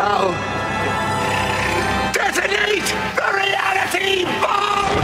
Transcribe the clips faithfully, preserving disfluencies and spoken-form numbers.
now. Detonate the reality bomb!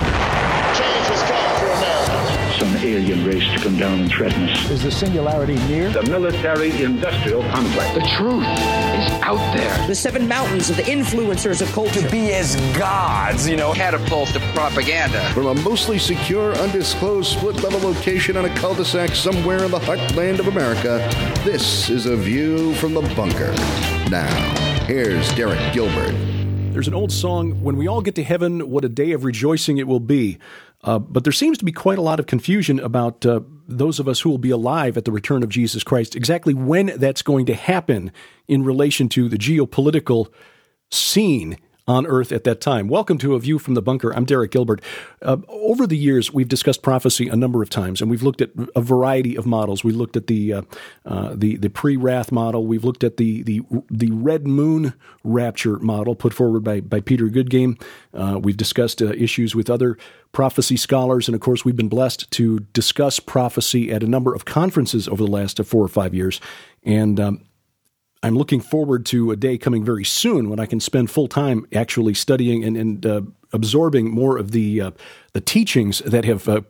Change has come for America. Some alien race to come down and threaten us. Is the singularity near? The military-industrial complex. The truth is out there. The seven mountains of the influencers of culture. To be as gods, you know. Catapult of propaganda. From a mostly secure, undisclosed split-level location on a cul-de-sac somewhere in the heartland of America, this is A View from the Bunker. Now, here's Derek Gilbert. There's an old song, "When we all get to heaven, what a day of rejoicing it will be." Uh, but there seems to be quite a lot of confusion about uh, those of us who will be alive at the return of Jesus Christ, exactly when that's going to happen in relation to the geopolitical scene on Earth at that time. Welcome to A View from the Bunker. I'm Derek Gilbert. Uh, over the years, we've discussed prophecy a number of times, and we've looked at a variety of models. We looked at the uh, uh, the the pre-wrath model. We've looked at the the the red moon rapture model put forward by by Peter Goodgame. Uh, we've discussed uh, issues with other prophecy scholars, and of course, we've been blessed to discuss prophecy at a number of conferences over the last uh, four or five years. And um, I'm looking forward to a day coming very soon when I can spend full time actually studying and, and uh, absorbing more of the uh, the teachings that have uh,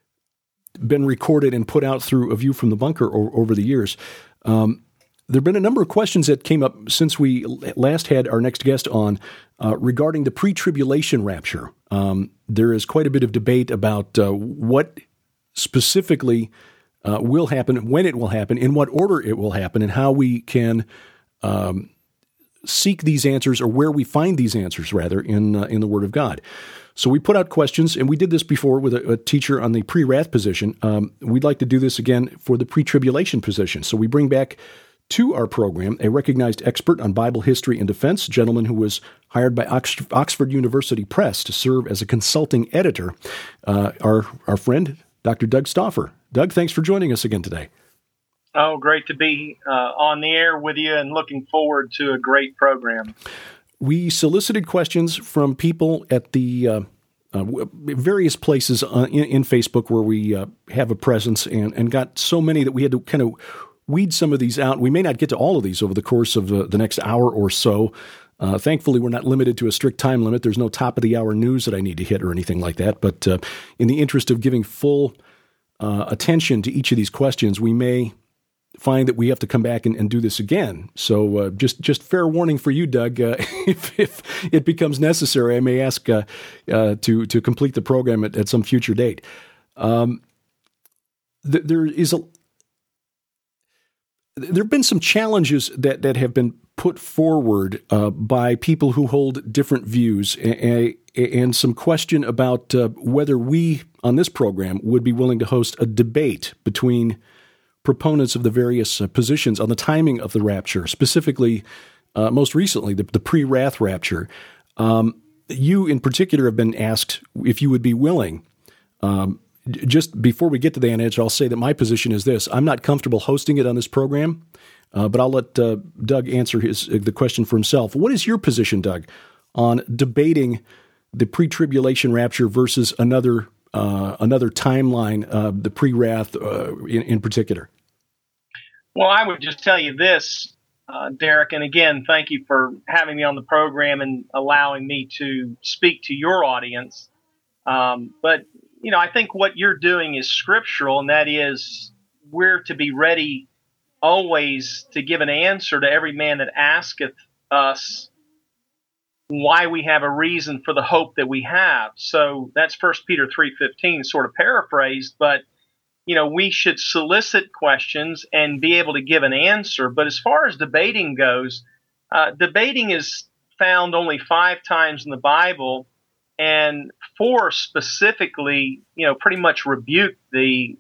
been recorded and put out through A View from the Bunker o- over the years. Um, there have been a number of questions that came up since we last had our next guest on uh, regarding the pre-tribulation rapture. Um, there is quite a bit of debate about uh, what specifically Uh, will happen, when it will happen, in what order it will happen, and how we can um, seek these answers, or where we find these answers, rather, in uh, in the Word of God. So we put out questions, and we did this before with a, a teacher on the pre-wrath position. Um, we'd like to do this again for the pre-tribulation position. So we bring back to our program a recognized expert on Bible history and defense, a gentleman who was hired by Ox- Oxford University Press to serve as a consulting editor, uh, our, our friend, Doctor Doug Stauffer. Doug, thanks for joining us again today. Oh, great to be uh, on the air with you, and looking forward to a great program. We solicited questions from people at the uh, uh, various places uh, in, in Facebook where we uh, have a presence, and, and got so many that we had to kind of weed some of these out. We may not get to all of these over the course of the, the next hour or so. Uh, thankfully, we're not limited to a strict time limit. There's no top-of-the-hour news that I need to hit or anything like that. But uh, in the interest of giving full Uh, attention to each of these questions, we may find that we have to come back and, and do this again. So uh, just just fair warning for you, Doug. Uh, if, if it becomes necessary, I may ask uh, uh, to to complete the program at, at some future date. Um, th- there is a there have been some challenges that that have been put forward uh, by people who hold different views, and, and some question about uh, whether we on this program would be willing to host a debate between proponents of the various uh, positions on the timing of the rapture, specifically, uh, most recently, the, the pre-wrath rapture. Um, you in particular have been asked if you would be willing. Um, just before we get to the answer, I'll say that my position is this. I'm not comfortable hosting it on this program, uh, but I'll let uh, Doug answer his uh, the question for himself. What is your position, Doug, on debating the pre-tribulation rapture versus another Uh, another timeline, uh, the pre-wrath uh, in, in particular? Well, I would just tell you this, uh, Derek, and again, thank you for having me on the program and allowing me to speak to your audience. Um, but, you know, I think what you're doing is scriptural, and that is we're to be ready always to give an answer to every man that asketh us why we have a reason for the hope that we have. So that's First Peter three fifteen, sort of paraphrased, but you know, we should solicit questions and be able to give an answer. But as far as debating goes, uh, debating is found only five times in the Bible, and four specifically, you know, pretty much rebuke the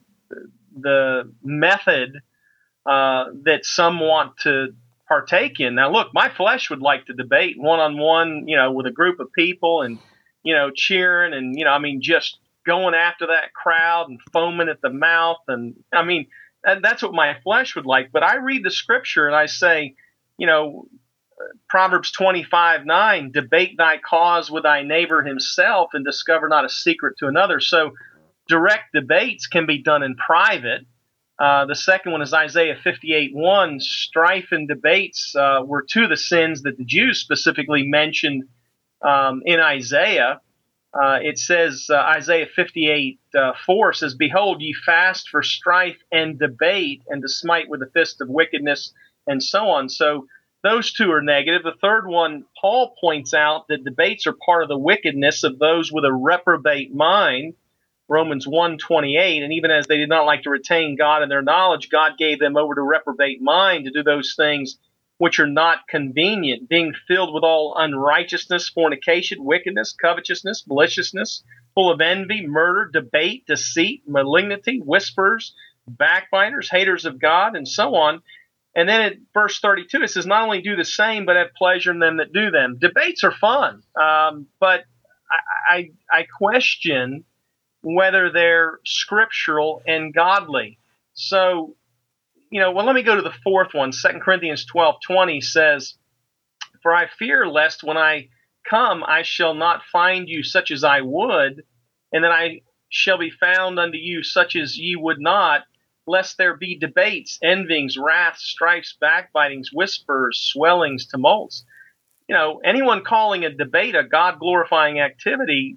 the method uh, that some want to partake in. Now, look, my flesh would like to debate one-on-one, you know, with a group of people and, you know, cheering and, you know, I mean, just going after that crowd and foaming at the mouth. And I mean, that's what my flesh would like. But I read the scripture and I say, you know, Proverbs twenty-five nine, debate thy cause with thy neighbor himself and discover not a secret to another. So direct debates can be done in private. Uh, the second one is Isaiah fifty-eight one. Strife and debates uh, were two of the sins that the Jews specifically mentioned um, in Isaiah. Uh, it says, uh, Isaiah fifty-eight four says, "Behold, ye fast for strife and debate, and to smite with the fist of wickedness," and so on. So those two are negative. The third one, Paul points out that debates are part of the wickedness of those with a reprobate mind. Romans one twenty-eight, and even as they did not like to retain God in their knowledge, God gave them over to reprobate mind to do those things which are not convenient, being filled with all unrighteousness, fornication, wickedness, covetousness, maliciousness, full of envy, murder, debate, deceit, malignity, whisperers, backbiters, haters of God, and so on. And then at verse thirty-two, it says, "Not only do the same, but have pleasure in them that do them." Debates are fun, um, but I, I, I question whether they're scriptural and godly. So, you know, well, let me go to the fourth one. Second Corinthians twelve twenty says, "For I fear lest when I come, I shall not find you such as I would, and that I shall be found unto you such as ye would not, lest there be debates, envyings, wraths, strifes, backbitings, whispers, swellings, tumults." You know, anyone calling a debate a God-glorifying activity,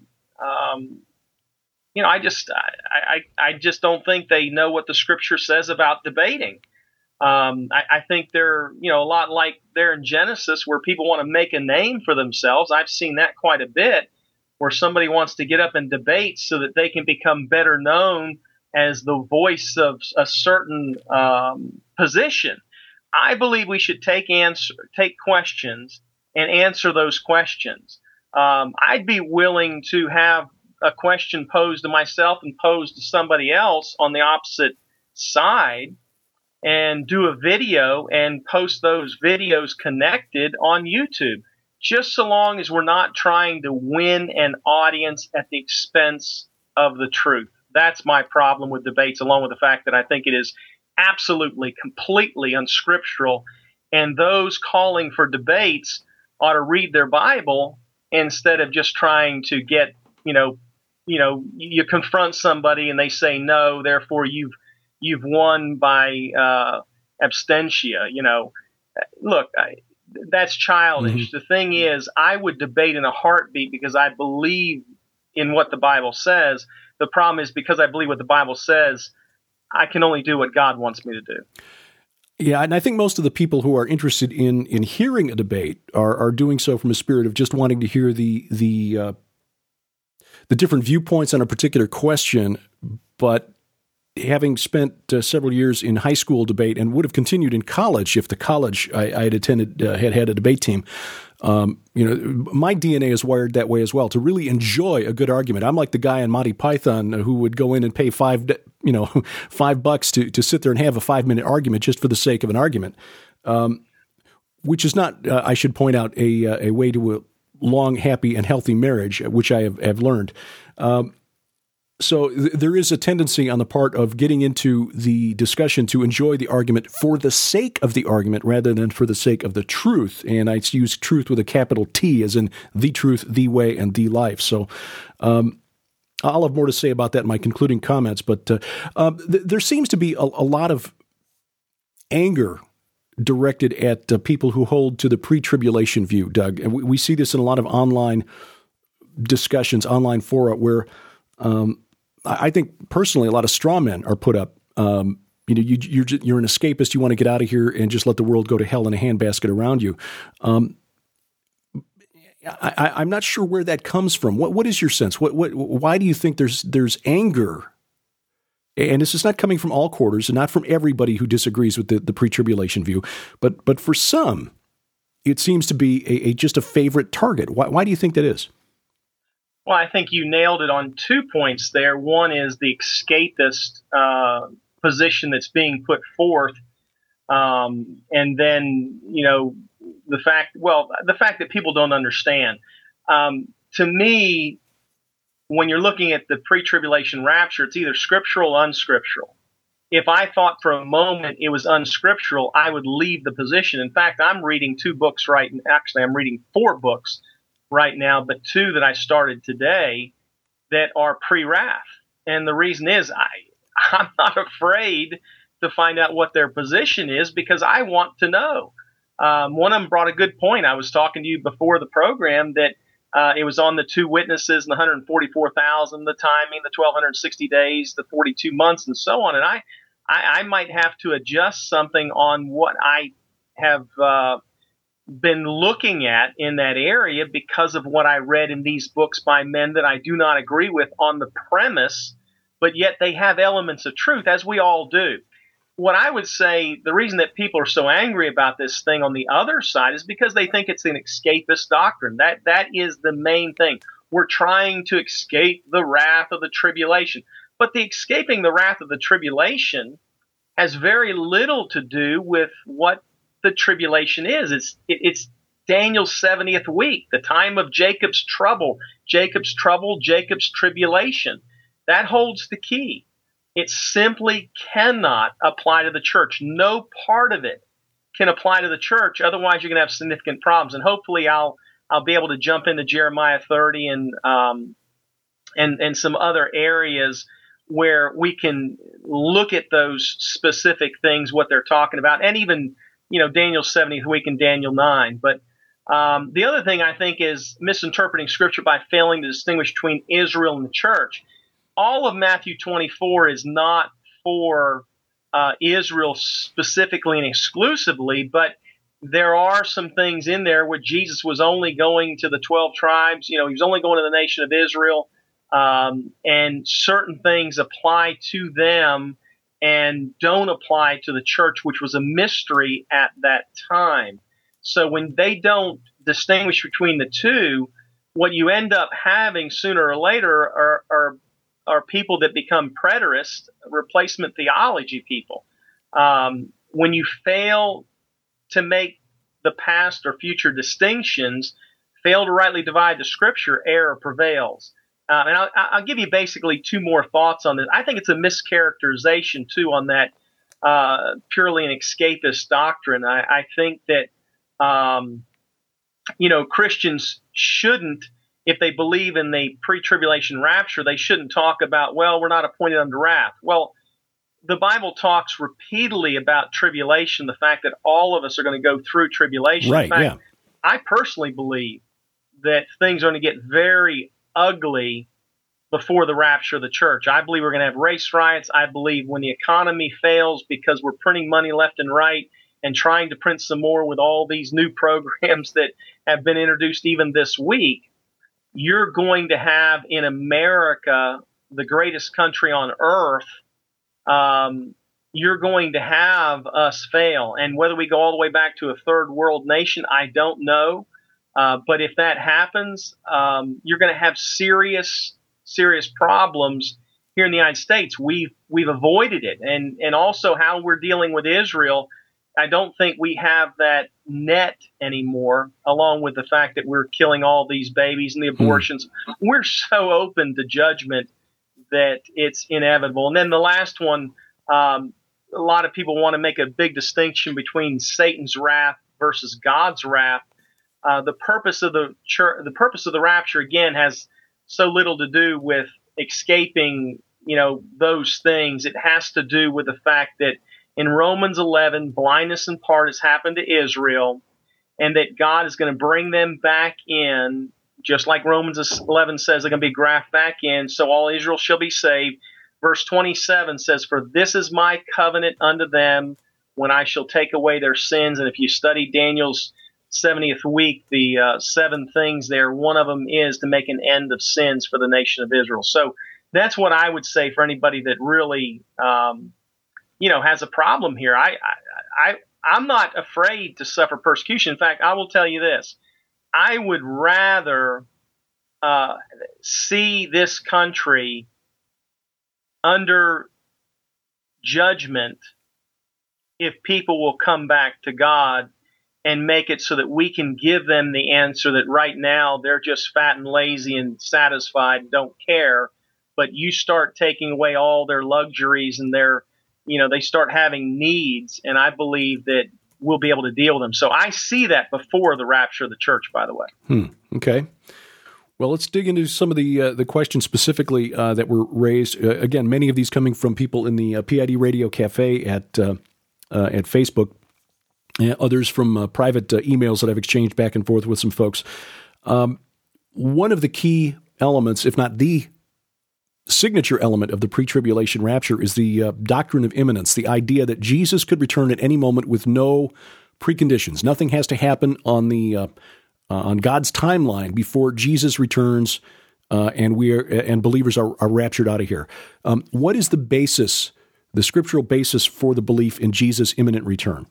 um, You know, I just I, I, I just don't think they know what the Scripture says about debating. Um, I, I think they're, you know, a lot like there in Genesis where people want to make a name for themselves. I've seen that quite a bit, where somebody wants to get up and debate so that they can become better known as the voice of a certain um, position. I believe we should take answer, take questions and answer those questions. Um, I'd be willing to have a question posed to myself and posed to somebody else on the opposite side and do a video and post those videos connected on YouTube, just so long as we're not trying to win an audience at the expense of the truth. That's my problem with debates, along with the fact that I think it is absolutely, completely unscriptural, and those calling for debates ought to read their Bible instead of just trying to get, you know, you know, you confront somebody and they say no, therefore you've you've won by uh, abstentia. You know, look, I, that's childish. Mm-hmm. The thing is, I would debate in a heartbeat because I believe in what the Bible says. The problem is, because I believe what the Bible says, I can only do what God wants me to do. Yeah, and I think most of the people who are interested in in hearing a debate are are doing so from a spirit of just wanting to hear the the uh, the different viewpoints on a particular question, but having spent uh, several years in high school debate and would have continued in college if the college I, I had attended uh, had had a debate team, um, you know, my D N A is wired that way as well, to really enjoy a good argument. I'm like the guy in Monty Python who would go in and pay five, you know, five bucks to, to sit there and have a five minute argument just for the sake of an argument, um, which is not, uh, I should point out, a, a way to a long, happy, and healthy marriage, which I have, have learned. Um, so th- there is a tendency on the part of getting into the discussion to enjoy the argument for the sake of the argument rather than for the sake of the truth. And I use truth with a capital T, as in the truth, the way, and the life. So um, I'll have more to say about that in my concluding comments. But uh, uh, th- there seems to be a, a lot of anger directed at uh, people who hold to the pre-tribulation view, Doug. And we, we see this in a lot of online discussions, online fora, where um, I think personally a lot of straw men are put up. Um, you know, you, you're you're an escapist. You want to get out of here and just let the world go to hell in a handbasket around you. Um, I, I'm not sure where that comes from. What what is your sense? What what why do you think there's there's anger? And this is not coming from all quarters and not from everybody who disagrees with the, the pre-tribulation view, but but for some, it seems to be a, a just a favorite target. Why, why do you think that is? Well, I think you nailed it on two points there. One is the escapist uh, position that's being put forth, um, and then you know the fact. Well, the fact that people don't understand. Um, to me, when you're looking at the pre-tribulation rapture, it's either scriptural or unscriptural. If I thought for a moment it was unscriptural, I would leave the position. In fact, I'm reading two books right now. Actually, I'm reading four books right now, but two that I started today that are pre-wrath. And the reason is I, I'm not afraid to find out what their position is because I want to know. Um, one of them brought a good point. I was talking to you before the program that uh, it was on the two witnesses and the one hundred forty-four thousand, the timing, the twelve sixty days, the forty-two months, and so on. And I, I, I might have to adjust something on what I have uh, been looking at in that area because of what I read in these books by men that I do not agree with on the premise, but yet they have elements of truth, as we all do. What I would say, the reason that people are so angry about this thing on the other side is because they think it's an escapist doctrine. That that is the main thing. We're trying to escape the wrath of the tribulation. But the escaping the wrath of the tribulation has very little to do with what the tribulation is. It's it, it's Daniel's seventieth week, the time of Jacob's trouble. Jacob's trouble, Jacob's tribulation. That holds the key. It simply cannot apply to the church. No part of it can apply to the church. Otherwise, you're going to have significant problems. And hopefully, I'll I'll be able to jump into Jeremiah thirty and um and and some other areas where we can look at those specific things, what they're talking about, and even you know Daniel's seventieth week and Daniel nine. But um, the other thing I think is misinterpreting Scripture by failing to distinguish between Israel and the church. All of Matthew twenty-four is not for uh, Israel specifically and exclusively, but there are some things in there where Jesus was only going to the twelve tribes. You know, he was only going to the nation of Israel, um, and certain things apply to them and don't apply to the church, which was a mystery at that time. So when they don't distinguish between the two, what you end up having sooner or later are, are are people that become preterists, replacement theology people. Um, when you fail to make the past or future distinctions, fail to rightly divide the Scripture, error prevails. Uh, and I'll, I'll give you basically two more thoughts on this. I think it's a mischaracterization, too, on that uh, purely an escapist doctrine. I, I think that, um, you know, Christians shouldn't, if they believe in the pre-tribulation rapture, they shouldn't talk about, well, we're not appointed unto wrath. Well, the Bible talks repeatedly about tribulation, the fact that all of us are going to go through tribulation. Right, in fact, yeah. I personally believe that things are going to get very ugly before the rapture of the church. I believe we're going to have race riots. I believe when the economy fails because we're printing money left and right and trying to print some more with all these new programs that have been introduced even this week, you're going to have in America, the greatest country on earth, um, you're going to have us fail. And whether we go all the way back to a third world nation, I don't know. Uh, but if that happens, um, you're going to have serious, serious problems here in the United States. We've we've avoided it, and and also how we're dealing with Israel. I don't think we have that net anymore, along with the fact that we're killing all these babies and the abortions. Hmm. We're so open to judgment that it's inevitable. And then the last one, um, a lot of people want to make a big distinction between Satan's wrath versus God's wrath. Uh, the purpose of the church, the purpose of the rapture, again, has so little to do with escaping, you know, those things. It has to do with the fact that in Romans eleven, blindness in part has happened to Israel, and that God is going to bring them back in, just like Romans eleven says they're going to be grafted back in, so all Israel shall be saved. Verse twenty-seven says, "For this is my covenant unto them when I shall take away their sins." And if you study Daniel's seventieth week, the uh, seven things there, one of them is to make an end of sins for the nation of Israel. So that's what I would say for anybody that really um, you know, has a problem here. I, I, I, I'm not afraid to suffer persecution. In fact, I will tell you this. I would rather uh, see this country under judgment if people will come back to God and make it so that we can give them the answer that right now they're just fat and lazy and satisfied, don't care. But you start taking away all their luxuries and their you know, they start having needs, and I believe that we'll be able to deal with them. So I see that before the rapture of the church, by the way. Hmm. Okay. Well, let's dig into some of the uh, the questions specifically uh, that were raised. Uh, again, many of these coming from people in the uh, P I D Radio Cafe at uh, uh, at Facebook, and others from uh, private uh, emails that I've exchanged back and forth with some folks. Um, one of the key elements, if not the signature element of the pre-tribulation rapture, is the uh, doctrine of imminence, the idea that Jesus could return at any moment with no preconditions. Nothing has to happen on the uh, Uh, on God's timeline before Jesus returns, uh, and we are and believers are, are raptured out of here. Um, what is the basis, the scriptural basis for the belief in Jesus' imminent return?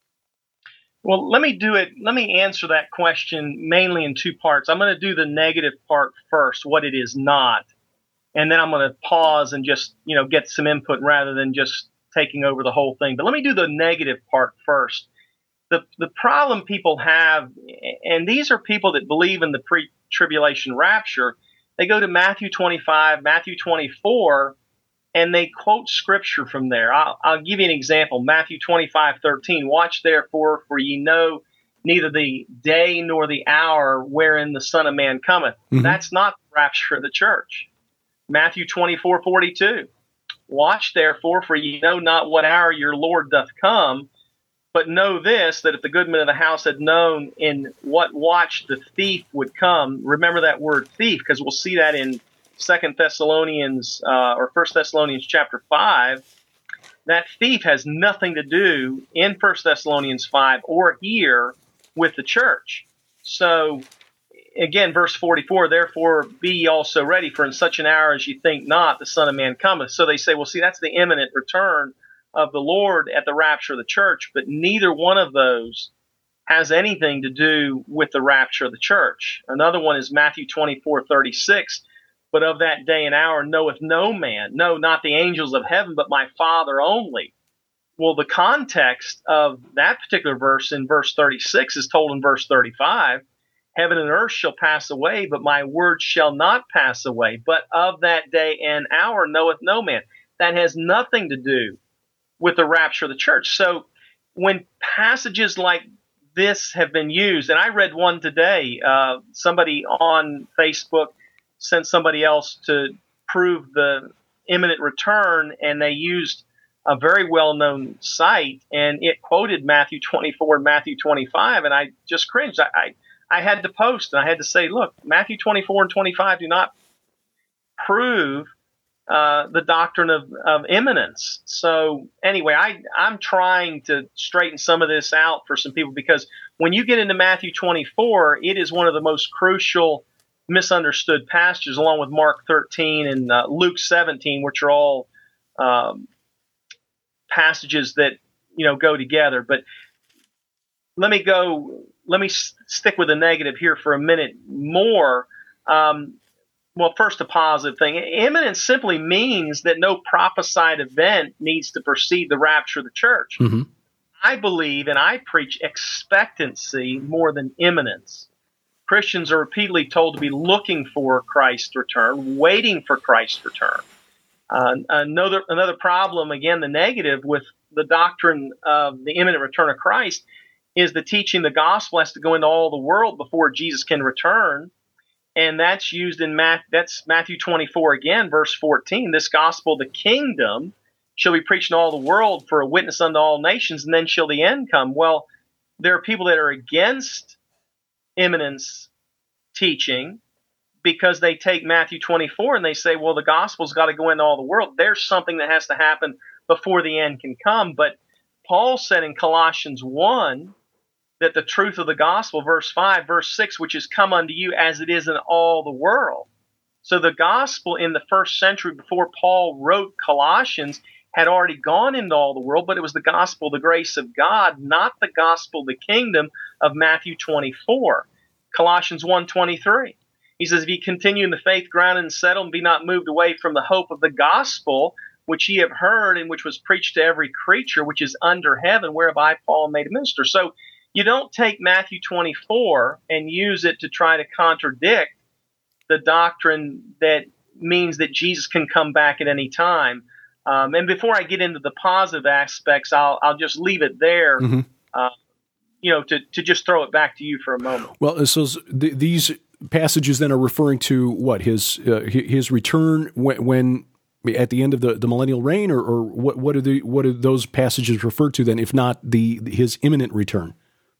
Well, let me do it. Let me answer that question mainly in two parts. I'm going to do the negative part first, what it is not, and then I'm going to pause and just you know get some input rather than just taking over the whole thing. But let me do the negative part first. The the problem people have, and these are people that believe in the pre-tribulation rapture, they go to Matthew twenty-five, Matthew twenty-four, and they quote scripture from there. I'll, I'll give you an example. Matthew twenty-five thirteen, watch therefore, for ye know neither the day nor the hour wherein the Son of Man cometh. Mm-hmm. That's not the rapture of the church. Matthew twenty-four forty-two, watch therefore, for ye know not what hour your Lord doth come. But know this, that if the goodman of the house had known in what watch the thief would come, remember that word thief, because we'll see that in Second Thessalonians uh, or First Thessalonians chapter five. That thief has nothing to do in First Thessalonians five or here with the church. So, again, verse forty-four, therefore be ye also ready, for in such an hour as ye think not, the Son of Man cometh. So they say, well, see, that's the imminent return of the Lord at the rapture of the church, but neither one of those has anything to do with the rapture of the church. Another one is Matthew twenty-four thirty-six, but of that day and hour knoweth no man, no, not the angels of heaven, but my Father only. Well, the context of that particular verse in verse thirty-six is told in verse thirty-five, heaven and earth shall pass away, but my word shall not pass away. But of that day and hour knoweth no man. That has nothing to do with the rapture of the church. So when passages like this have been used, and I read one today, uh, somebody on Facebook sent somebody else to prove the imminent return, and they used a very well-known site, and it quoted Matthew twenty-four and Matthew twenty-five, and I just cringed. I, I, I had to post, and I had to say, look, Matthew twenty-four and twenty-five do not prove Uh, the doctrine of, of imminence. So anyway, I, I'm trying to straighten some of this out for some people, because when you get into Matthew twenty-four, it is one of the most crucial misunderstood passages, along with Mark thirteen and uh, Luke seventeen, which are all um, passages that, you know, go together. But let me go, let me s- stick with the negative here for a minute more. Um, Well, first, a positive thing. Imminence simply means that no prophesied event needs to precede the rapture of the church. Mm-hmm. I believe and I preach expectancy more than imminence. Christians are repeatedly told to be looking for Christ's return, waiting for Christ's return. Uh, another another problem, again, the negative with the doctrine of the imminent return of Christ is the teaching the gospel has to go into all the world before Jesus can return. And that's used in Matt, that's Matthew twenty-four again, verse fourteen. This gospel, the kingdom, shall be preached in all the world for a witness unto all nations, and then shall the end come. Well, there are people that are against imminence teaching because they take Matthew twenty-four and they say, well, the gospel's got to go into all the world. There's something that has to happen before the end can come. But Paul said in Colossians one, that the truth of the gospel, verse five, verse six, which is come unto you as it is in all the world. So the gospel in the first century before Paul wrote Colossians had already gone into all the world, but it was the gospel, the grace of God, not the gospel, the kingdom of Matthew twenty-four. Colossians one twenty-three. He says, if ye continue in the faith, grounded and settled, and be not moved away from the hope of the gospel, which ye have heard, and which was preached to every creature, which is under heaven, whereof I, Paul, made a minister. So you don't take Matthew twenty-four and use it to try to contradict the doctrine that means that Jesus can come back at any time. Um, and before I get into the positive aspects, I'll I'll just leave it there, mm-hmm. uh, you know, to, to just throw it back to you for a moment. Well, so th- these passages then are referring to what, his uh, his return when, when at the end of the, the millennial reign, or, or what what are the what are those passages referred to then, if not the his imminent return?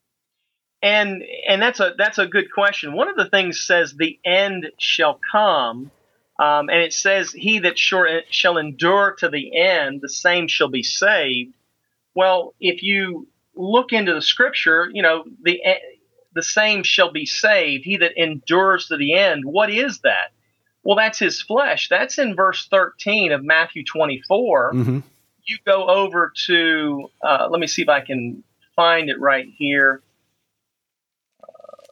And and that's a that's a good question. One of the things says the end shall come, um, and it says he that short, shall endure to the end, the same shall be saved. Well, if you look into the scripture, you know, the the same shall be saved, he that endures to the end. What is that? Well, that's his flesh. That's in verse thirteen of Matthew twenty-four. Mm-hmm. You go over to, uh, let me see if I can find it right here. Uh,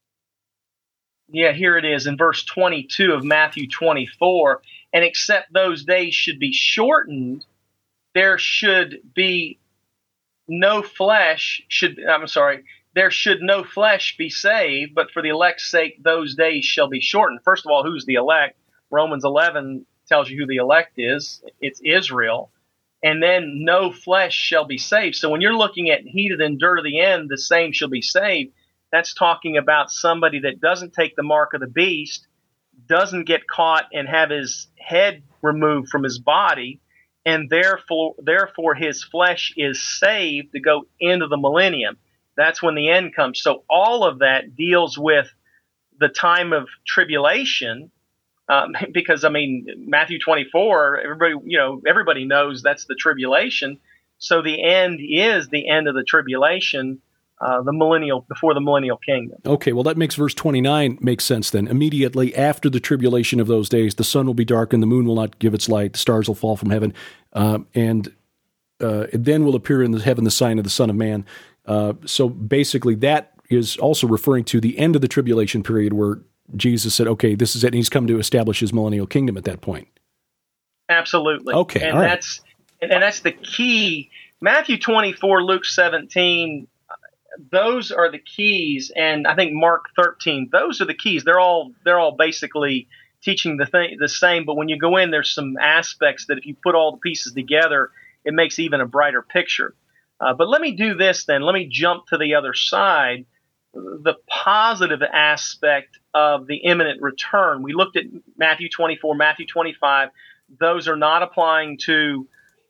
yeah, here it is in verse twenty-two of Matthew twenty-four. And except those days should be shortened, there should be no flesh should, I'm sorry, there should no flesh be saved, but for the elect's sake, those days shall be shortened. First of all, who's the elect? Romans eleven tells you who the elect is. It's Israel. And then no flesh shall be saved. So when you're looking at he that endure to the end, the same shall be saved, that's talking about somebody that doesn't take the mark of the beast, doesn't get caught and have his head removed from his body, and therefore, therefore his flesh is saved to go into the millennium. That's when the end comes. So all of that deals with the time of tribulation, um, because I mean Matthew twenty-four, everybody you know everybody knows that's the tribulation. So the end is the end of the tribulation, uh, the millennial before the millennial kingdom. Okay, well that makes verse twenty-nine make sense then. Immediately after the tribulation of those days, the sun will be darkened, the moon will not give its light, the stars will fall from heaven, uh, and uh, then will appear in the heaven the sign of the Son of Man. Uh, so basically that is also referring to the end of the tribulation period where Jesus said, okay, this is it, and he's come to establish his millennial kingdom at that point. Absolutely. Okay, and all right. that's and that's the key. Matthew twenty-four, Luke seventeen, those are the keys, and I think Mark thirteen, those are the keys. They're all they're all basically teaching the thing the same, but when you go in, there's some aspects that if you put all the pieces together, it makes even a brighter picture. Uh, but let me do this then. Let me jump to the other side, the positive aspect of the imminent return. We looked at Matthew twenty-four, Matthew twenty-five. Those are not applying to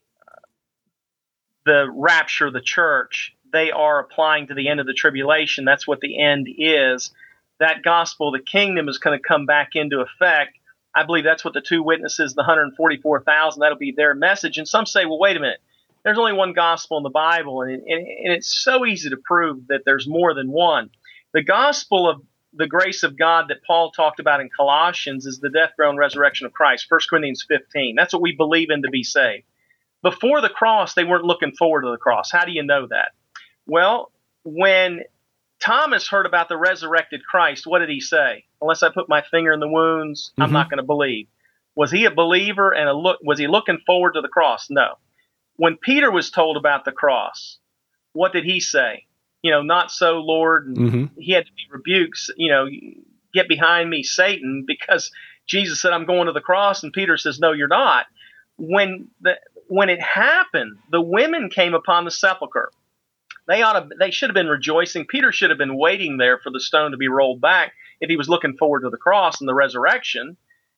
the rapture of the church. They are applying to the end of the tribulation. That's what the end is. That gospel of the kingdom is going to come back into effect. I believe that's what the two witnesses, the one hundred forty-four thousand, that'll be their message. And some say, well, wait a minute. There's only one gospel in the Bible, and, and, and it's so easy to prove that there's more than one. The gospel of the grace of God that Paul talked about in Colossians is the death, burial, and resurrection of Christ, First Corinthians fifteen. That's what we believe in to be saved. Before the cross, they weren't looking forward to the cross. How do you know that? Well, when Thomas heard about the resurrected Christ, what did he say? Unless I put my finger in the wounds, mm-hmm. I'm not going to believe. Was he a believer and a look? Was he looking forward to the cross? No. When Peter was told about the cross, what did he say? You know, not so, Lord. And mm-hmm. He had to be rebuked, you know, get behind me, Satan, because Jesus said, I'm going to the cross. And Peter says, no, you're not. When the, when it happened, the women came upon the sepulcher. They ought to, they should have been rejoicing. Peter should have been waiting there for the stone to be rolled back if he was looking forward to the cross and the resurrection.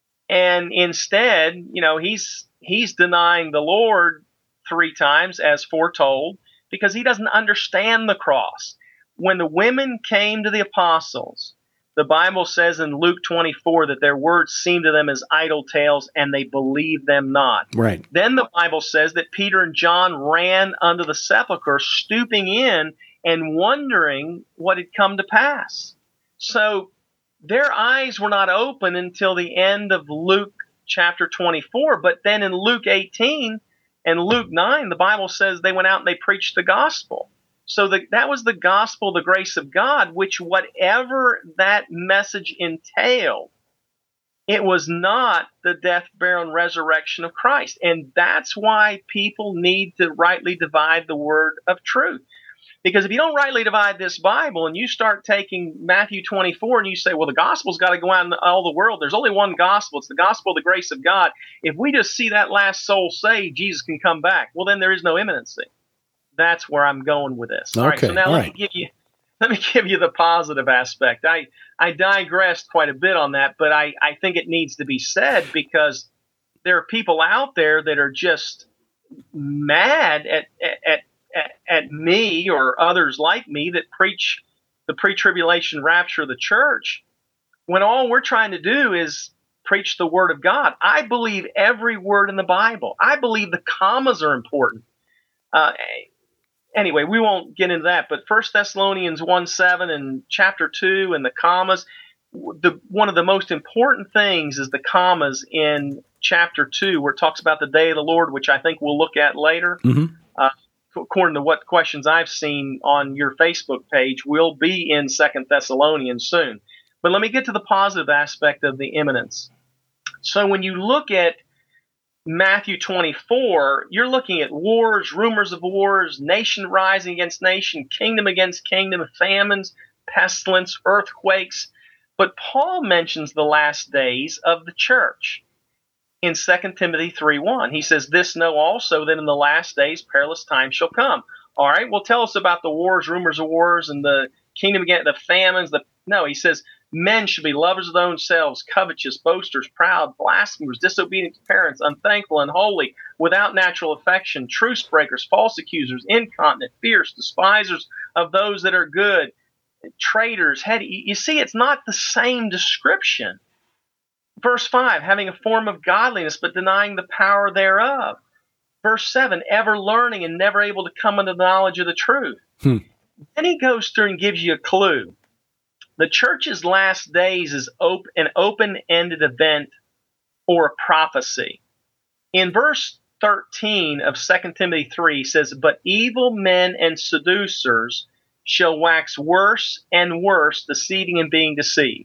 And instead, you know, he's he's denying the Lord three times as foretold because he doesn't understand the cross. When the women came to the apostles, the Bible says in Luke twenty-four that their words seemed to them as idle tales and they believed them not. Right. Then the Bible says that Peter and John ran unto the sepulchre, stooping in and wondering what had come to pass. So their eyes were not open until the end of Luke chapter twenty-four. But then in Luke eighteen and Luke nine, the Bible says they went out and they preached the gospel. So the, that was the gospel, the grace of God, which whatever that message entailed, it was not the death, burial, and resurrection of Christ. And that's why people need to rightly divide the word of truth. Because if you don't rightly divide this Bible and you start taking Matthew twenty-four and you say, well, the gospel's got to go out in all the world. There's only one gospel. It's the gospel of the grace of God. If we just see that last soul saved, Jesus can come back. Well, then there is no imminency. That's where I'm going with this. All okay, right, so now all let right. me give you let me give you the positive aspect. I, I digressed quite a bit on that, but I, I think it needs to be said because there are people out there that are just mad at, at, at, at me or others like me that preach the pre-tribulation rapture of the church when all we're trying to do is preach the word of God. I believe every word in the Bible. I believe the commas are important. Uh, Anyway, we won't get into that, but First Thessalonians one seven and chapter two and the commas, the one of the most important things is the commas in chapter two where it talks about the day of the Lord, which I think we'll look at later. Mm-hmm. Uh, according to what questions I've seen on your Facebook page, we'll be in Second Thessalonians soon. But let me get to the positive aspect of the imminence. So when you look at Matthew twenty-four, you're looking at wars, rumors of wars, nation rising against nation, kingdom against kingdom, famines, pestilence, earthquakes. But Paul mentions the last days of the church in Second Timothy three one. He says, "This know also that in the last days perilous times shall come." All right, well, tell us about the wars, rumors of wars, and the kingdom against the famines. The No, he says, "Men should be lovers of their own selves, covetous, boasters, proud, blasphemers, disobedient to parents, unthankful, unholy, without natural affection, truce breakers, false accusers, incontinent, fierce, despisers of those that are good, traitors, heady." You see, it's not the same description. Verse five, "Having a form of godliness, but denying the power thereof." Verse seven, "Ever learning and never able to come into the knowledge of the truth." Hmm. Then he goes through and gives you a clue. The church's last days is op- an open-ended event or a prophecy. In verse thirteen of Second Timothy three, he says, "But evil men and seducers shall wax worse and worse, deceiving and being deceived."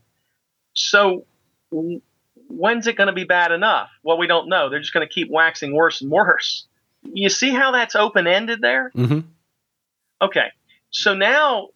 So w- when's it going to be bad enough? Well, we don't know. They're just going to keep waxing worse and worse. You see how that's open-ended there? Mm-hmm. Okay, so now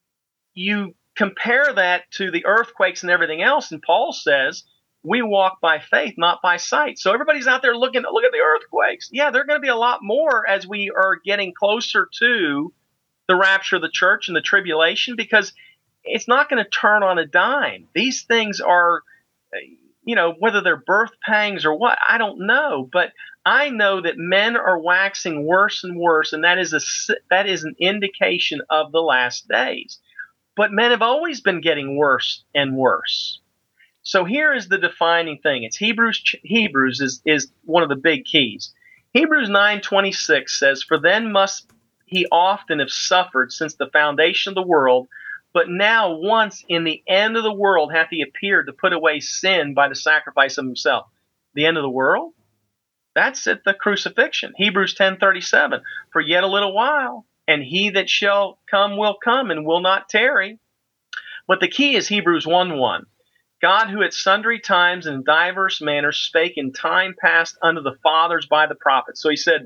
you compare that to the earthquakes and everything else, and Paul says, we walk by faith, not by sight. So everybody's out there looking, look at the earthquakes. Yeah, there are going to be a lot more as we are getting closer to the rapture of the church and the tribulation, because it's not going to turn on a dime. These things are, you know, whether they're birth pangs or what, I don't know. But I know that men are waxing worse and worse, and that is a that is an indication of the last days. But men have always been getting worse and worse. So here is the defining thing. It's Hebrews. Hebrews is, is one of the big keys. Hebrews nine twenty-six says, "For then must he often have suffered since the foundation of the world, but now once in the end of the world hath he appeared to put away sin by the sacrifice of himself." The end of the world? That's at the crucifixion. Hebrews ten thirty-seven, "For yet a little while, and he that shall come will come and will not tarry." But the key is Hebrews one one. "God, who at sundry times and in divers manners spake in time past unto the fathers by the prophets." So he said,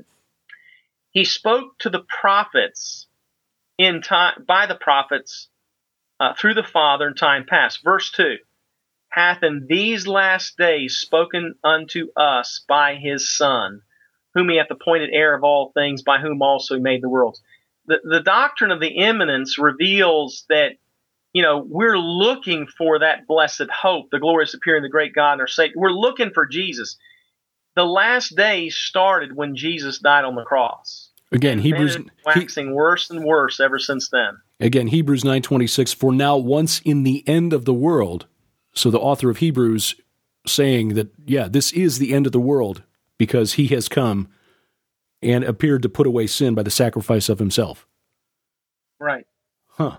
he spoke to the prophets in time by the prophets uh, through the Father in time past. Verse two, "Hath in these last days spoken unto us by his Son, whom he hath appointed heir of all things, by whom also he made the worlds." The, the doctrine of the imminence reveals that, you know, we're looking for that blessed hope, the glorious appearing of the great God and our Savior. We're looking for Jesus. The last days started when Jesus died on the cross. Again, Hebrews waxing he, worse and worse ever since then. Again, Hebrews nine twenty-six, "For now once in the end of the world." So the author of Hebrews saying that, yeah, this is the end of the world because he has come and appeared to put away sin by the sacrifice of himself. Right. Huh.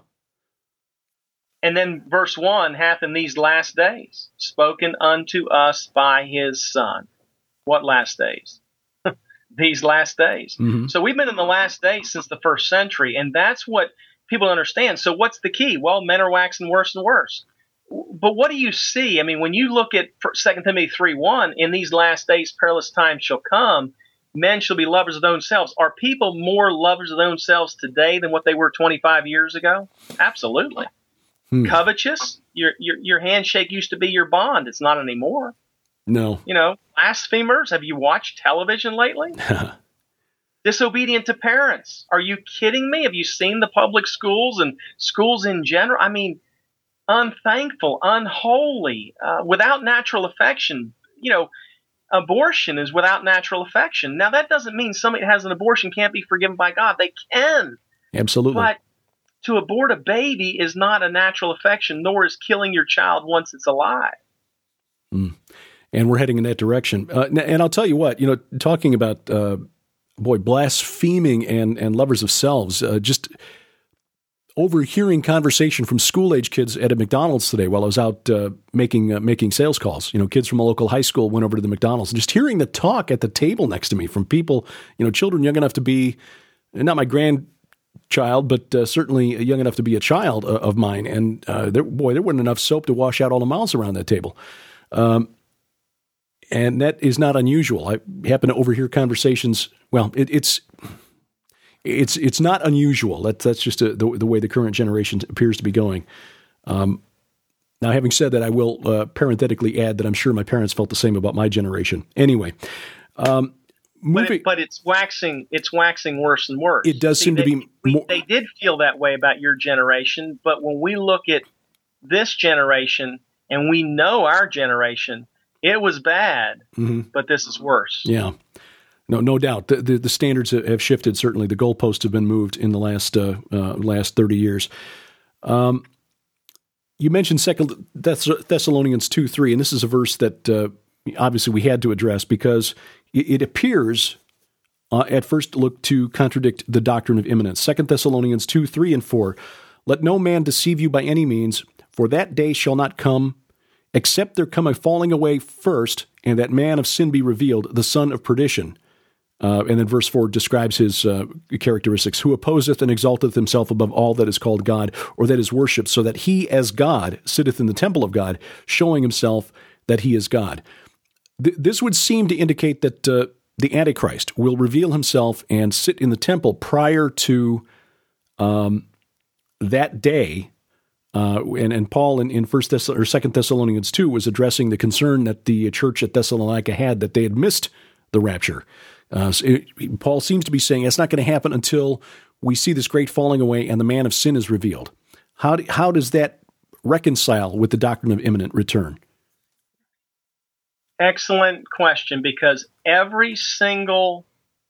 And then verse one, "Hath in these last days spoken unto us by his Son." What last days? These last days. Mm-hmm. So we've been in the last days since the first century, and that's what people understand. So what's the key? Well, men are waxing worse and worse. But what do you see? I mean, when you look at Second Timothy three one, "In these last days perilous times shall come, men shall be lovers of their own selves." Are people more lovers of their own selves today than what they were twenty-five years ago? Absolutely. Hmm. Covetous, your, your your handshake used to be your bond. It's not anymore. No. You know, blasphemers, have you watched television lately? disobedient to parents. Are you kidding me? Have you seen the public schools and schools in general? I mean, unthankful, unholy, uh, without natural affection. You know, abortion is without natural affection. Now, that doesn't mean somebody that has an abortion can't be forgiven by God. They can. Absolutely. But to abort a baby is not a natural affection, nor is killing your child once it's alive. Mm. And we're heading in that direction. Uh, and I'll tell you what, you know, talking about, uh, boy, blaspheming and, and lovers of selves, uh, just overhearing conversation from school-age kids at a McDonald's today while I was out uh, making uh, making sales calls. You know, kids from a local high school went over to the McDonald's, and just hearing the talk at the table next to me from people, you know, children young enough to be, not my grandchild, but uh, certainly young enough to be a child uh, of mine. And uh, there, boy, there wasn't enough soap to wash out all the mouths around that table. Um, and that is not unusual. I happen to overhear conversations. Well, it, it's... It's it's not unusual. That's that's just a, the the way the current generation appears to be going. Um, now, having said that, I will uh, parenthetically add that I'm sure my parents felt the same about my generation. Anyway, um, moving, but, it, but it's waxing it's waxing worse and worse. It does See, seem they, to be. We, More, they did feel that way about your generation, but when we look at this generation and we know our generation, it was bad, mm-hmm. but this is worse. Yeah. No, no doubt. The, the, the standards have shifted. Certainly, the goalposts have been moved in the last uh, uh, last thirty years. Um, you mentioned Second Thessalonians two three, and this is a verse that uh, obviously we had to address because it, it appears uh, at first look to contradict the doctrine of imminence. Second Thessalonians two three and four. Let no man deceive you by any means, for that day shall not come, except there come a falling away first, and that man of sin be revealed, the son of perdition. Uh, and then verse four describes his uh, characteristics, who opposeth and exalteth himself above all that is called God, or that is worshipped, so that he as God sitteth in the temple of God, showing himself that he is God. Th- this would seem to indicate that uh, the Antichrist will reveal himself and sit in the temple prior to um, that day. Uh, and, and Paul in, in First Thess- or Second Thessalonians two was addressing the concern that the church at Thessalonica had that they had missed the rapture. Uh, so it, Paul seems to be saying it's not going to happen until we see this great falling away and the man of sin is revealed. How do, how does that reconcile with the doctrine of imminent return? Excellent question, because every single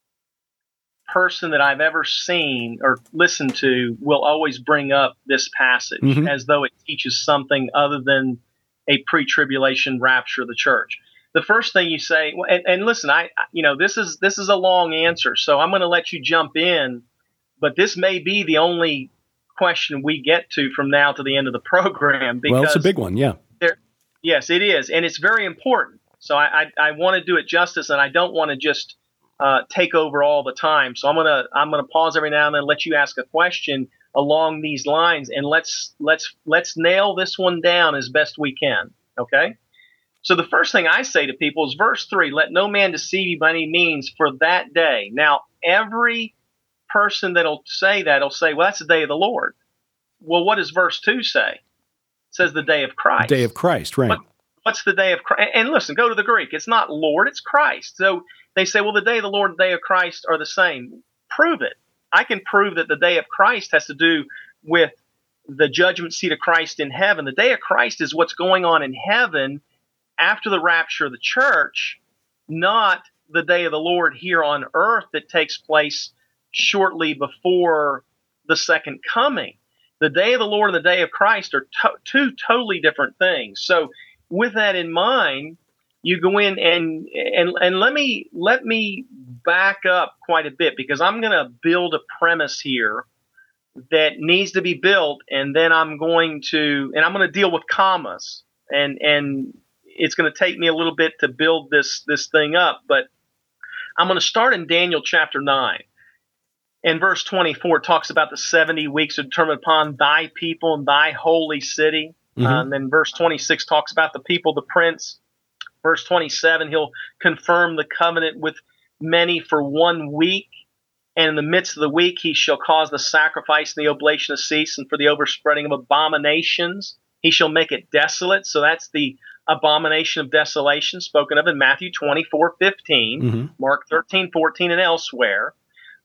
person that I've ever seen or listened to will always bring up this passage mm-hmm. as though it teaches something other than a pre-tribulation rapture of the church. The first thing you say, and, and listen, I, you know, this is this is a long answer, so I'm going to let you jump in, but this may be the only question we get to from now to the end of the program. Because well, it's a big one, yeah. There, yes, it is, and it's very important. So I, I, I want to do it justice, and I don't want to just uh, take over all the time. So I'm gonna I'm gonna pause every now and then, let you ask a question along these lines, and let's let's let's nail this one down as best we can. Okay. So the first thing I say to people is verse three, let no man deceive you by any means for that day. Now, every person that'll say that will say, well, that's the day of the Lord. Well, what does verse two say? It says the day of Christ. Day of Christ, right. What, what's the day of Christ? And listen, go to the Greek. It's not Lord, it's Christ. So they say, well, the day of the Lord and the day of Christ are the same. Prove it. I can prove that the day of Christ has to do with the judgment seat of Christ in heaven. The day of Christ is what's going on in heaven after the rapture of the church, not the day of the Lord here on earth that takes place shortly before the second coming. The day of the Lord and the day of Christ are to- two totally different things. So with that in mind, you go in and and and let me let me back up quite a bit, because I'm going to build a premise here that needs to be built, and then I'm going to and I'm going to deal with commas, and and it's going to take me a little bit to build this this thing up, but I'm going to start in Daniel chapter nine. And verse twenty-four talks about the seventy weeks are determined upon thy people and thy holy city. Mm-hmm. Uh, and then verse twenty-six talks about the people, the prince. Verse twenty-seven, he'll confirm the covenant with many for one week. And in the midst of the week, he shall cause the sacrifice and the oblation to cease, and for the overspreading of abominations, he shall make it desolate. So that's the abomination of desolation spoken of in Matthew twenty-four fifteen, mm-hmm. Mark thirteen fourteen, and elsewhere.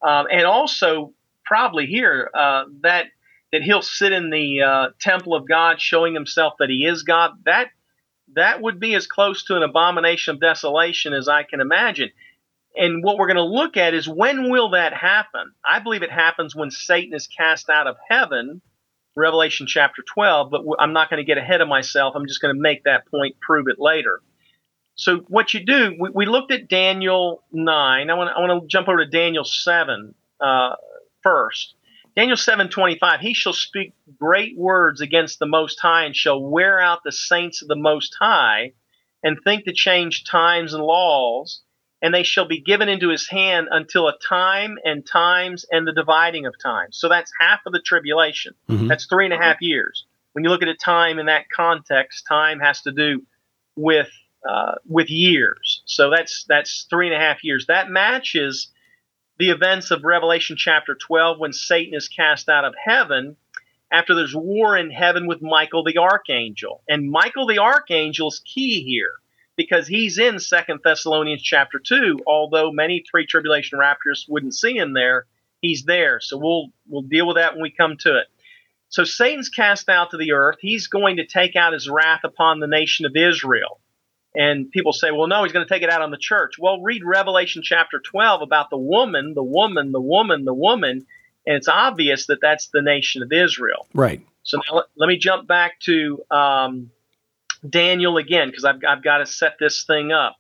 Um, and also probably here uh, that that he'll sit in the uh, temple of God, showing himself that he is God. That that would be as close to an abomination of desolation as I can imagine. And what we're going to look at is, when will that happen? I believe it happens when Satan is cast out of heaven, Revelation chapter twelve, but I'm not going to get ahead of myself. I'm just going to make that point, prove it later. So what you do, we, we looked at Daniel nine. I want to, I want to jump over to Daniel seven uh, first. Daniel seven twenty-five, he shall speak great words against the Most High, and shall wear out the saints of the Most High, and think to change times and laws, and they shall be given into his hand until a time and times and the dividing of times. So that's half of the tribulation. Mm-hmm. That's three and a half years. When you look at a time in that context, time has to do with uh, with years. So that's that's three and a half years. That matches the events of Revelation chapter twelve, when Satan is cast out of heaven after there's war in heaven with Michael the archangel. And Michael the archangel is key here, because he's in Second Thessalonians chapter two, although many pre-tribulation rapturists wouldn't see him there. He's there. So we'll we'll deal with that when we come to it. So Satan's cast out to the earth. He's going to take out his wrath upon the nation of Israel. And people say, well, no, he's going to take it out on the church. Well, read Revelation chapter twelve about the woman, the woman, the woman, the woman, and it's obvious that that's the nation of Israel. Right. So now let, let me jump back to um, Daniel again, because I've, I've got to set this thing up.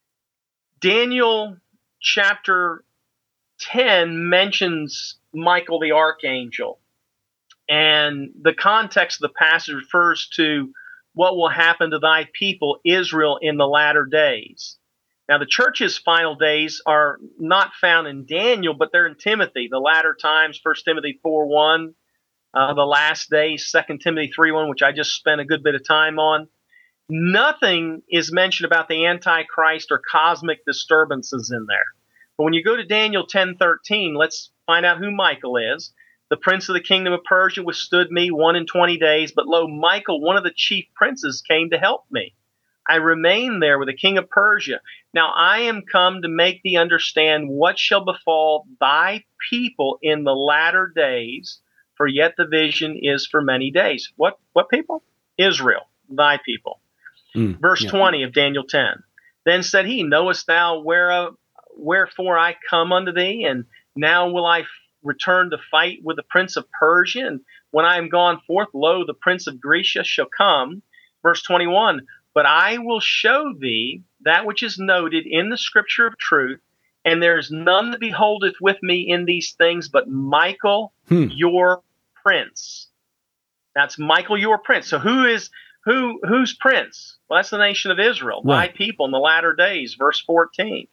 Daniel chapter ten mentions Michael the archangel, and the context of the passage refers to what will happen to thy people Israel in the latter days. Now, the church's final days are not found in Daniel, but they're in Timothy. The latter times, First Timothy four one, uh, the last days, Second Timothy three one, which I just spent a good bit of time on. Nothing is mentioned about the Antichrist or cosmic disturbances in there. But when you go to Daniel ten thirteen, let's find out who Michael is. The prince of the kingdom of Persia withstood me one and twenty days, but lo, Michael, one of the chief princes, came to help me. I remained there with the king of Persia. Now I am come to make thee understand what shall befall thy people in the latter days, for yet the vision is for many days. What what people? Israel, thy people. Mm, Verse yeah. twenty of Daniel ten. Then said he, knowest thou whereof, wherefore I come unto thee? And now will I return to fight with the prince of Persia, and when I am gone forth, lo, the prince of Grecia shall come. Verse twenty-one, but I will show thee that which is noted in the scripture of truth, and there is none that beholdeth with me in these things but Michael, hmm. your prince. That's Michael, your prince. So who is who? Who's prince? Well, that's the nation of Israel, right. Thy people in the latter days. Verse fourteen.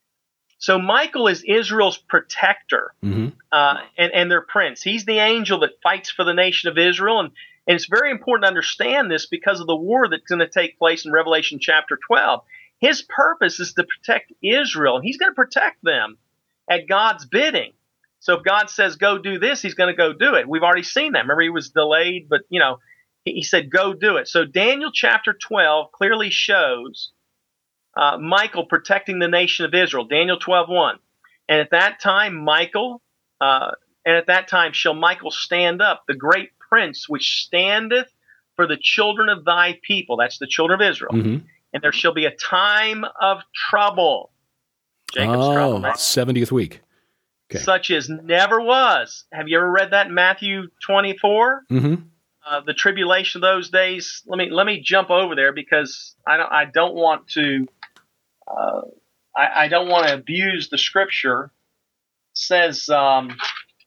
So Michael is Israel's protector, mm-hmm. uh, and, and their prince. He's the angel that fights for the nation of Israel. And, and it's very important to understand this because of the war that's going to take place in Revelation chapter twelve. His purpose is to protect Israel. He's going to protect them at God's bidding. So if God says, go do this, he's going to go do it. We've already seen that. Remember, he was delayed, but, you know, he, he said, go do it. So Daniel chapter twelve clearly shows Uh, Michael protecting the nation of Israel, Daniel twelve one. And at that time, Michael, uh, and at that time shall Michael stand up, the great prince, which standeth for the children of thy people. That's the children of Israel. Mm-hmm. And there shall be a time of trouble. Jacob's oh, trouble. Right? seventieth week. Okay. Such as never was. Have you ever read that in Matthew twenty-four? Mm-hmm. Uh, the tribulation of those days. Let me let me jump over there because I don't I don't want to. Uh, I, I don't want to abuse the scripture. It says, um,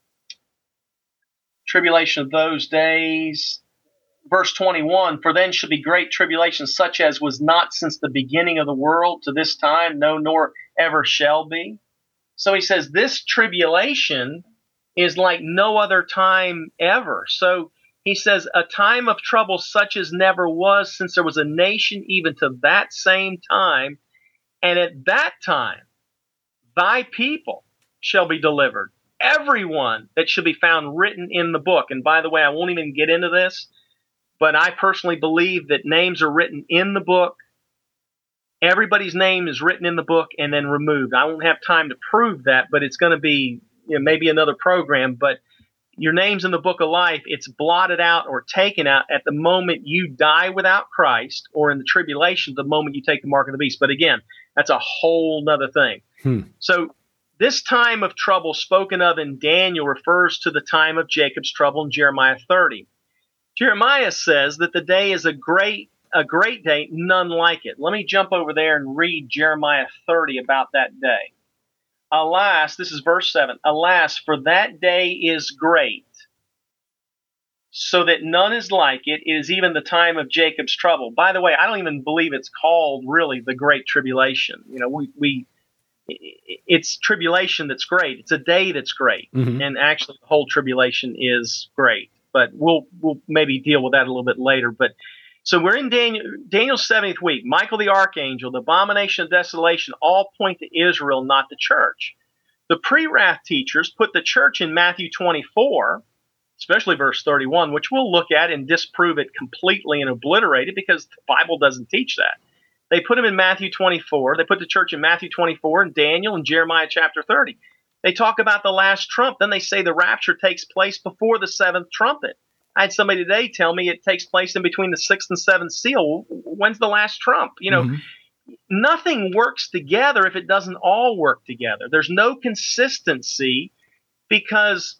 tribulation of those days, verse twenty-one, for then shall be great tribulation, such as was not since the beginning of the world to this time, no, nor ever shall be. So he says this tribulation is like no other time ever. So he says a time of trouble such as never was since there was a nation even to that same time. And at that time, thy people shall be delivered, everyone that shall be found written in the book. And by the way, I won't even get into this, but I personally believe that names are written in the book. Everybody's name is written in the book and then removed. I won't have time to prove that, but it's going to be you know, maybe another program, but your name's in the book of life. It's blotted out or taken out at the moment you die without Christ, or in the tribulation, the moment you take the mark of the beast. But again, that's a whole nother thing. Hmm. So this time of trouble spoken of in Daniel refers to the time of Jacob's trouble in Jeremiah thirty. Jeremiah says that the day is a great, a great day, none like it. Let me jump over there and read Jeremiah thirty about that day. Alas, this is verse seven, alas, for that day is great, so that none is like it. It is even the time of Jacob's trouble. By the way, I don't even believe it's called really the Great Tribulation. You know, we, we it's tribulation that's great. It's a day that's great. Mm-hmm. And actually the whole tribulation is great. But we'll we'll maybe deal with that a little bit later. But so we're in Daniel, Daniel's seventieth week. Michael the archangel, the abomination of desolation, all point to Israel, not the church. The pre-wrath teachers put the church in Matthew twenty-four, especially verse thirty-one, which we'll look at and disprove it completely and obliterate it because the Bible doesn't teach that. They put them in Matthew twenty-four. They put the church in Matthew twenty-four and Daniel and Jeremiah chapter thirty. They talk about the last trump. Then they say the rapture takes place before the seventh trumpet. I had somebody today tell me it takes place in between the sixth and seventh seal. When's the last trump? You know, mm-hmm. Nothing works together if it doesn't all work together. There's no consistency because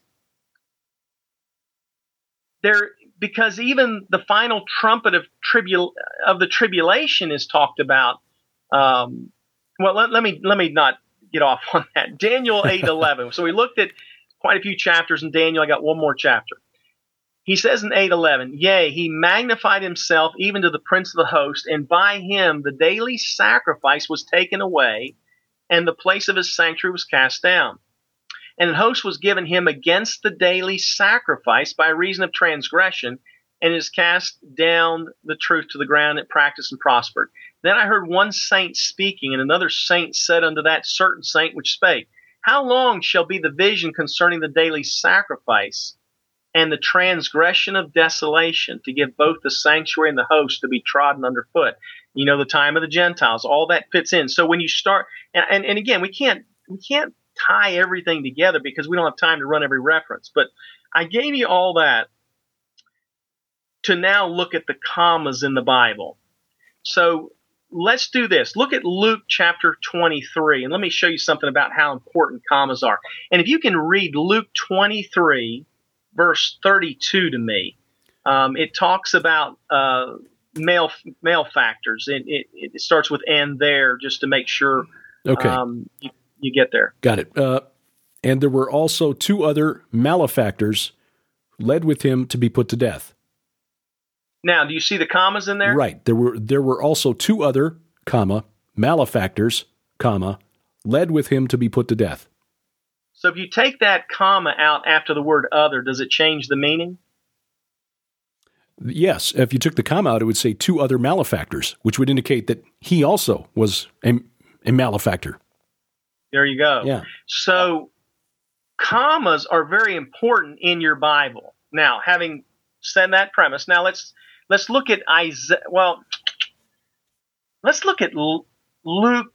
there, because even the final trumpet of tribul of the tribulation is talked about. Um, well, let, let me let me not get off on that. Daniel eight eleven. So we looked at quite a few chapters in Daniel. I got one more chapter. He says in eight eleven, yea, he magnified himself even to the prince of the host, and by him the daily sacrifice was taken away, and the place of his sanctuary was cast down. And an host was given him against the daily sacrifice by reason of transgression, and is cast down the truth to the ground, and practiced and prospered. Then I heard one saint speaking, and another saint said unto that certain saint which spake, how long shall be the vision concerning the daily sacrifice and the transgression of desolation, to give both the sanctuary and the host to be trodden underfoot? You know, the time of the Gentiles, all that fits in. So when you start, and, and, and again, we can't we can't tie everything together because we don't have time to run every reference. But I gave you all that to now look at the commas in the Bible. So let's do this. Look at Luke chapter twenty-three, and let me show you something about how important commas are. And if you can read Luke twenty-three, verse thirty-two to me, um, it talks about uh, male male factors. It, it, it starts with "and" there, just to make sure okay. um, you, you get there. Got it. Uh, and there were also two other malefactors led with him to be put to death. Now, do you see the commas in there? Right. There were there were also two other, comma, malefactors, comma, led with him to be put to death. So if you take that comma out after the word other, does it change the meaning? Yes. If you took the comma out, it would say two other malefactors, which would indicate that he also was a, a malefactor. There you go. Yeah. So commas are very important in your Bible. Now, having said that premise, now let's let's look at Isaiah. Well, let's look at L- Luke.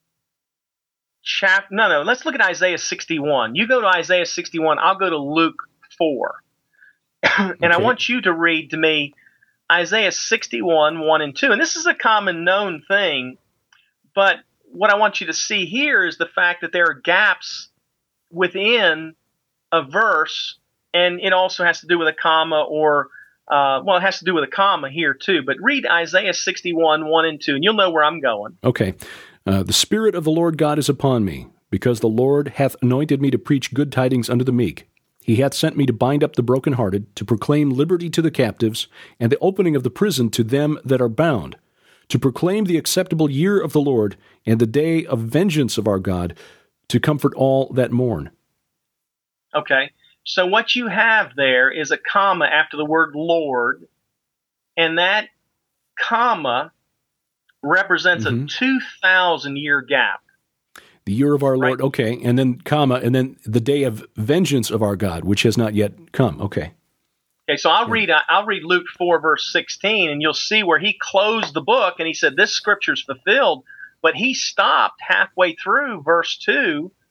Chap- no, no. Let's look at Isaiah sixty-one. You go to Isaiah sixty-one. I'll go to Luke four. and okay. I want you to read to me Isaiah sixty-one, one and two. And this is a common known thing, but what I want you to see here is the fact that there are gaps within a verse, and it also has to do with a comma or, uh, well, it has to do with a comma here too. But read Isaiah sixty-one, one and two, and you'll know where I'm going. Okay. Uh, the Spirit of the Lord God is upon me, because the Lord hath anointed me to preach good tidings unto the meek. He hath sent me to bind up the brokenhearted, to proclaim liberty to the captives, and the opening of the prison to them that are bound, to proclaim the acceptable year of the Lord, and the day of vengeance of our God, to comfort all that mourn. Okay, so what you have there is a comma after the word Lord, and that comma represents mm-hmm. a two thousand year gap. The year of our right? Lord, okay, and then comma, and then the day of vengeance of our God, which has not yet come, okay. Okay, so I'll yeah. read I'll read Luke four, verse sixteen, and you'll see where he closed the book, and he said, this scripture's fulfilled, but he stopped halfway through verse two,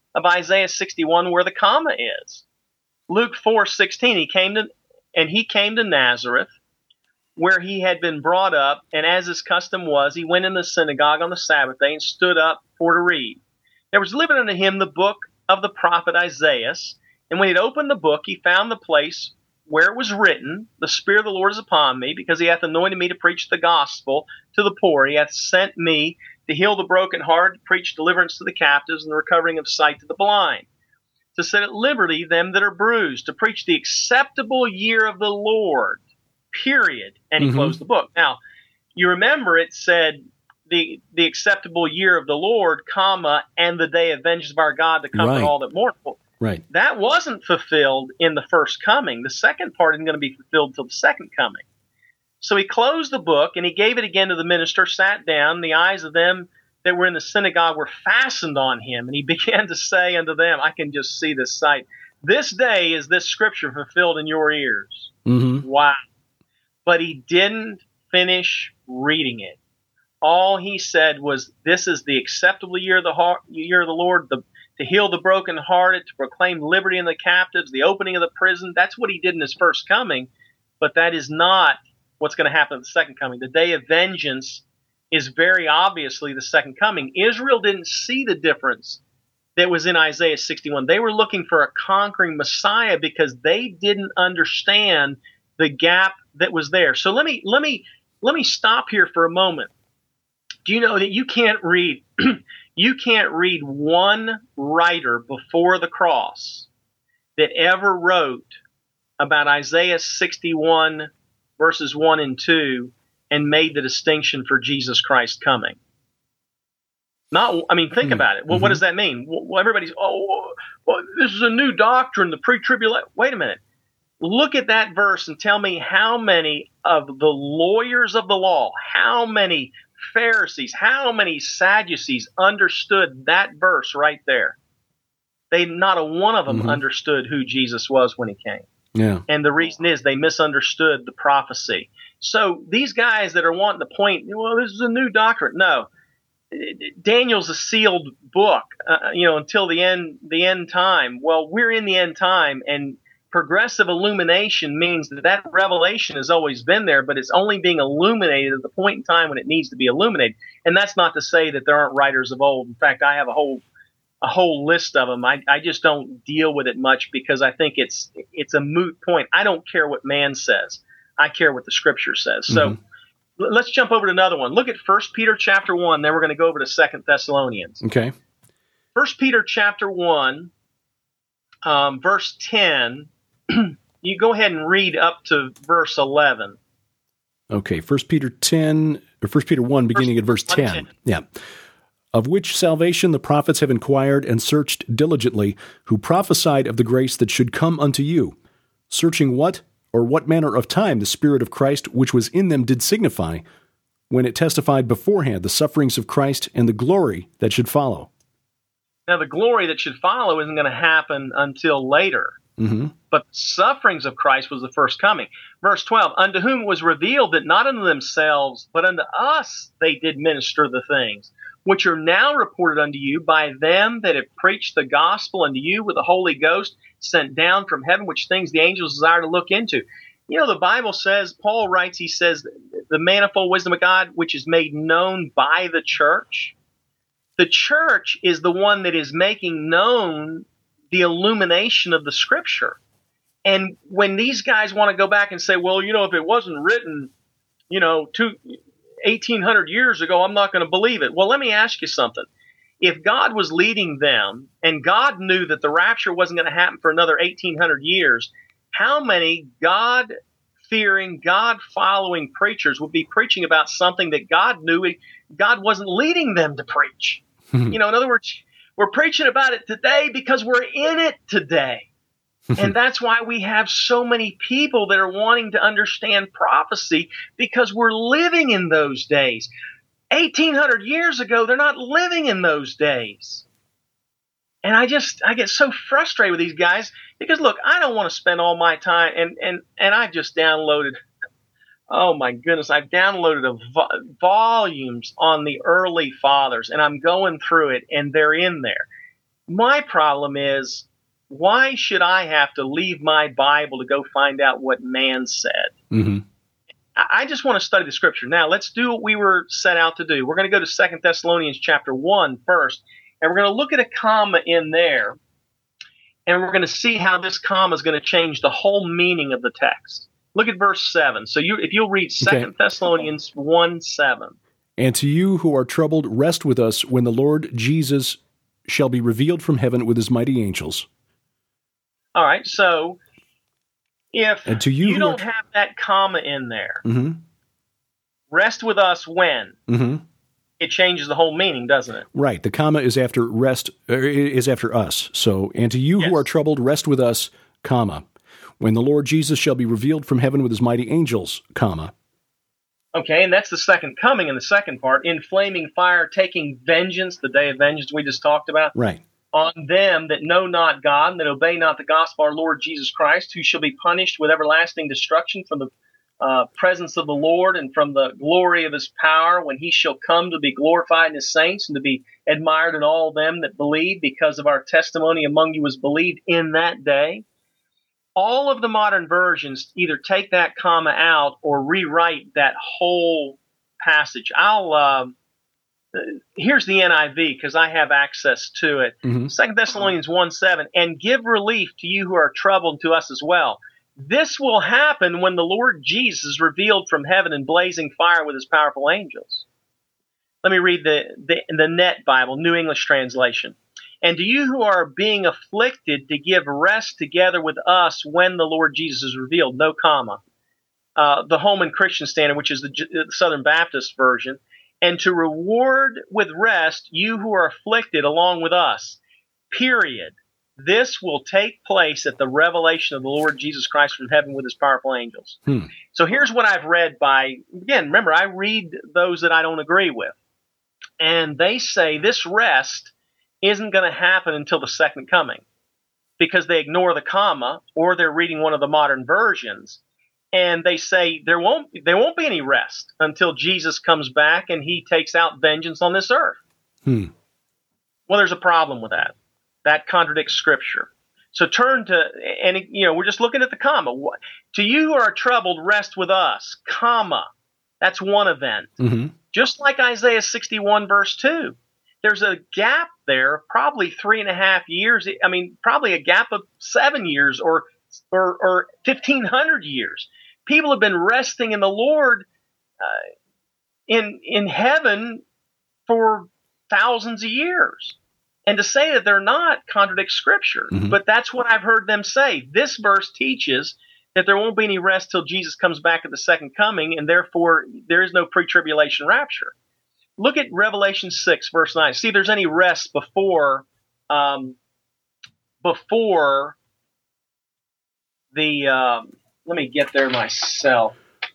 of Isaiah sixty-one where the comma is. Luke four sixteen, he came to, and he came to Nazareth, where he had been brought up, and as his custom was, he went in the synagogue on the Sabbath day and stood up for to read. There was delivered unto him the book of the prophet Isaiah, and when he had opened the book, he found the place where it was written, The Spirit of the Lord is upon me, because he hath anointed me to preach the gospel to the poor. He hath sent me to heal the brokenhearted, to preach deliverance to the captives, and the recovering of sight to the blind, to set at liberty them that are bruised, to preach the acceptable year of the Lord, period. And he mm-hmm. closed the book. Now, you remember it said the the acceptable year of the Lord, comma, and the day of vengeance of our God to comfort right. all that mourn. Right. That wasn't fulfilled in the first coming. The second part isn't going to be fulfilled till the second coming. So he closed the book, and he gave it again to the minister, sat down. The eyes of them that were in the synagogue were fastened on him, and he began to say unto them, I can just see this sight, this day is this scripture fulfilled in your ears. Mm-hmm. Wow. But he didn't finish reading it. All he said was, this is the acceptable year of the, heart, year of the Lord, the, to heal the brokenhearted, to proclaim liberty in the captives, the opening of the prison. That's what he did in his first coming, but that is not what's going to happen in the second coming. The day of vengeance is very obviously the second coming. Israel didn't see the difference that was in Isaiah sixty-one. They were looking for a conquering Messiah because they didn't understand the gap that was there. So let me let me let me stop here for a moment. Do you know that you can't read you can't read one writer before the cross that ever wrote about Isaiah sixty-one verses one and two and made the distinction for Jesus Christ coming? Not, I mean, think mm-hmm. about it. Well, mm-hmm. what does that mean? Well, everybody's, oh, well, this is a new doctrine, the pre-tribulation. Wait a minute. Look at that verse and tell me how many of the lawyers of the law, how many Pharisees, how many Sadducees understood that verse right there. They, not a one of them mm-hmm. understood who Jesus was when he came. Yeah. And the reason is they misunderstood the prophecy. So these guys that are wanting to point, well, this is a new doctrine. No, Daniel's a sealed book, uh, you know, until the end, the end time. Well, we're in the end time, and progressive illumination means that that revelation has always been there, but it's only being illuminated at the point in time when it needs to be illuminated. And that's not to say that there aren't writers of old. In fact, I have a whole a whole list of them. I, I just don't deal with it much because I think it's it's a moot point. I don't care what man says. I care what the Scripture says. So mm-hmm. let's jump over to another one. Look at First Peter chapter one. Then we're going to go over to Second Thessalonians. Okay. First Peter chapter one, um, verse ten. You go ahead and read up to verse eleven. Okay, First Peter ten, or First Peter one, beginning at verse ten. Yeah. Of which salvation the prophets have inquired and searched diligently, who prophesied of the grace that should come unto you, searching what or what manner of time the Spirit of Christ which was in them did signify, when it testified beforehand the sufferings of Christ and the glory that should follow. Now, the glory that should follow isn't going to happen until later. Mm-hmm. But the sufferings of Christ was the first coming. Verse twelve, unto whom it was revealed that not unto themselves, but unto us they did minister the things, which are now reported unto you by them that have preached the gospel unto you with the Holy Ghost sent down from heaven, which things the angels desire to look into. You know, the Bible says, Paul writes, he says, the manifold wisdom of God, which is made known by the church. The church is the one that is making known the illumination of the Scripture. And when these guys want to go back and say, well, you know, if it wasn't written, you know, two, eighteen hundred years ago, I'm not going to believe it. Well, let me ask you something. If God was leading them and God knew that the rapture wasn't going to happen for another eighteen hundred years, how many God-fearing, God-following preachers would be preaching about something that God knew God wasn't leading them to preach? You know, in other words, we're preaching about it today because we're in it today. And that's why we have so many people that are wanting to understand prophecy, because we're living in those days. eighteen hundred years ago, they're not living in those days. And I just, I get so frustrated with these guys because, look, I don't want to spend all my time, and, and, and I just downloaded, oh my goodness, I've downloaded a vo- volumes on the early fathers, and I'm going through it, and they're in there. my problem is, why should I have to leave my Bible to go find out what man said? Mm-hmm. I just want to study the Scripture. Now, let's do what we were set out to do. We're going to go to Second Thessalonians chapter one first, and we're going to look at a comma in there, and we're going to see how this comma is going to change the whole meaning of the text. Look at verse seven. So you, if you'll read Second okay. Thessalonians one seven. And to you who are troubled, rest with us when the Lord Jesus shall be revealed from heaven with his mighty angels. All right, so if and to you, you who don't are... have that comma in there, mm-hmm. rest with us when, mm-hmm. it changes the whole meaning, doesn't it? Right. The comma is after rest, er, is after us. So, and to you yes. who are troubled, rest with us, comma, when the Lord Jesus shall be revealed from heaven with his mighty angels, comma. Okay, and that's the second coming in the second part, in flaming fire, taking vengeance, the day of vengeance we just talked about. Right. On them that know not God, and that obey not the gospel of our Lord Jesus Christ, who shall be punished with everlasting destruction from the uh, presence of the Lord and from the glory of his power, when he shall come to be glorified in his saints and to be admired in all them that believe, because of our testimony among you was believed in that day. All of the modern versions either take that comma out or rewrite that whole passage. I'll... Uh, Here's the N I V, because I have access to it. Mm-hmm. Second Thessalonians one seven, and give relief to you who are troubled, and to us as well. This will happen when the Lord Jesus is revealed from heaven in blazing fire with his powerful angels. Let me read the, the, the Net Bible, New English Translation. And to you who are being afflicted, to give rest together with us when the Lord Jesus is revealed. No comma. Uh, the Holman Christian Standard, which is the, the Southern Baptist version. And to reward with rest you who are afflicted along with us. Period. This will take place at the revelation of the Lord Jesus Christ from heaven with his powerful angels. Hmm. So here's what I've read by, again, remember, I read those that I don't agree with. And they say this rest isn't going to happen until the second coming, because they ignore the comma, or they're reading one of the modern versions. And they say there won't there won't be any rest until Jesus comes back and he takes out vengeance on this earth. Hmm. Well, there's a problem with that. That contradicts Scripture. So turn to, and you know, we're just looking at the comma. To you who are troubled, rest with us, comma. That's one event. Mm-hmm. Just like Isaiah sixty-one, verse two. There's a gap there, probably three and a half years. I mean, probably a gap of seven years or or, or fifteen hundred years. People have been resting in the Lord uh, in in heaven for thousands of years. And to say that they're not contradicts Scripture. Mm-hmm. But that's what I've heard them say. This verse teaches that there won't be any rest till Jesus comes back at the second coming, and therefore there is no pre-tribulation rapture. Look at Revelation six, verse nine. See if there's any rest before um, before the... Um, Let me get there myself.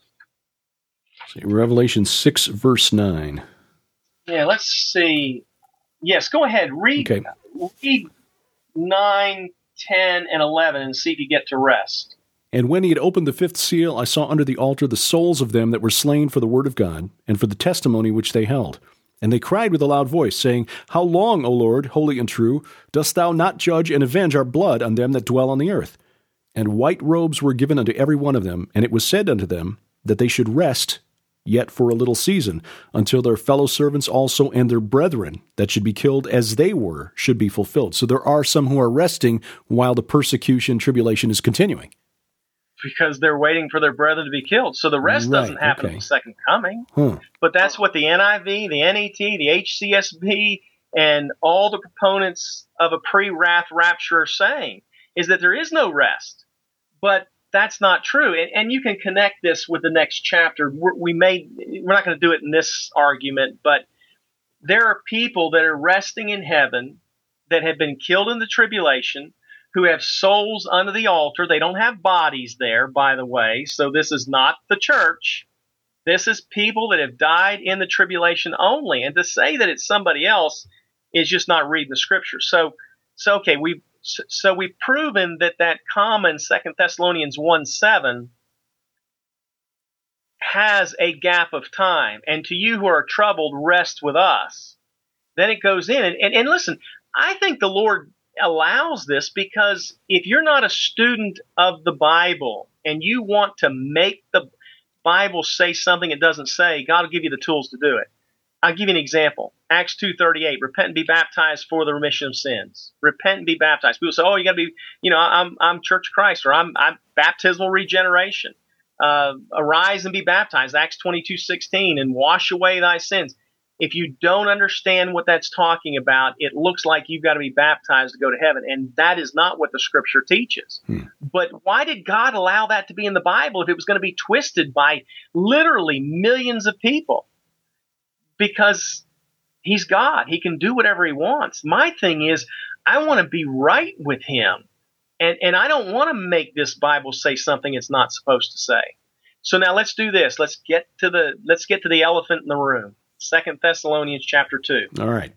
See, Revelation six, verse nine. Yeah, let's see. Yes, go ahead. Read, okay. read nine, ten, and eleven and see if you get to rest. And when he had opened the fifth seal, I saw under the altar the souls of them that were slain for the word of God and for the testimony which they held. And they cried with a loud voice, saying, How long, O Lord, holy and true, dost thou not judge and avenge our blood on them that dwell on the earth? And white robes were given unto every one of them, and it was said unto them that they should rest yet for a little season, until their fellow servants also and their brethren that should be killed as they were should be fulfilled. So there are some who are resting while the persecution, tribulation is continuing. Because they're waiting for their brethren to be killed. So the rest right, doesn't happen okay. in the second coming. Huh. But that's what the N I V, the N E T, the H C S B, and all the proponents of a pre-wrath rapture are saying, is that there is no rest. But that's not true. And, and you can connect this with the next chapter. We're, we may, we're not going to do it in this argument, but there are people that are resting in heaven that have been killed in the tribulation, who have souls under the altar. They don't have bodies there, by the way. So this is not the church. This is people that have died in the tribulation only. And to say that it's somebody else is just not reading the Scripture. So, so okay, we've So we've proven that that comma in Second Thessalonians one seven has a gap of time. And to you who are troubled, rest with us. Then it goes in. And, and, and listen, I think the Lord allows this because if you're not a student of the Bible and you want to make the Bible say something it doesn't say, God will give you the tools to do it. I'll give you an example. Acts two thirty-eight, repent and be baptized for the remission of sins. Repent and be baptized. People say, oh, you got to be, you know, I'm I'm Church of Christ, or I'm, I'm baptismal regeneration. Uh, arise and be baptized, Acts twenty-two sixteen, and wash away thy sins. If you don't understand what that's talking about, it looks like you've got to be baptized to go to heaven, and that is not what the Scripture teaches. Hmm. But why did God allow that to be in the Bible if it was going to be twisted by literally millions of people? Because He's God. He can do whatever He wants. My thing is, I want to be right with Him, and, and I don't want to make this Bible say something it's not supposed to say. So now let's do this. Let's get to the let's get to the elephant in the room. Second Thessalonians chapter two. All right.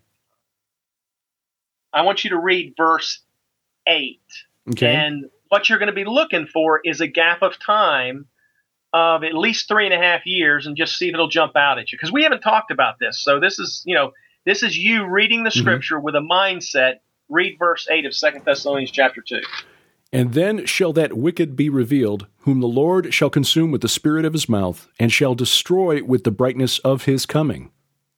I want you to read verse eight. Okay. And what you're going to be looking for is a gap of time of at least three and a half years, and just see if it'll jump out at you. Because we haven't talked about this. So this is, you know, this is you reading the Scripture mm-hmm. with a mindset. Read verse eight of Second Thessalonians chapter two. And then shall that wicked be revealed, whom the Lord shall consume with the spirit of his mouth, and shall destroy with the brightness of his coming.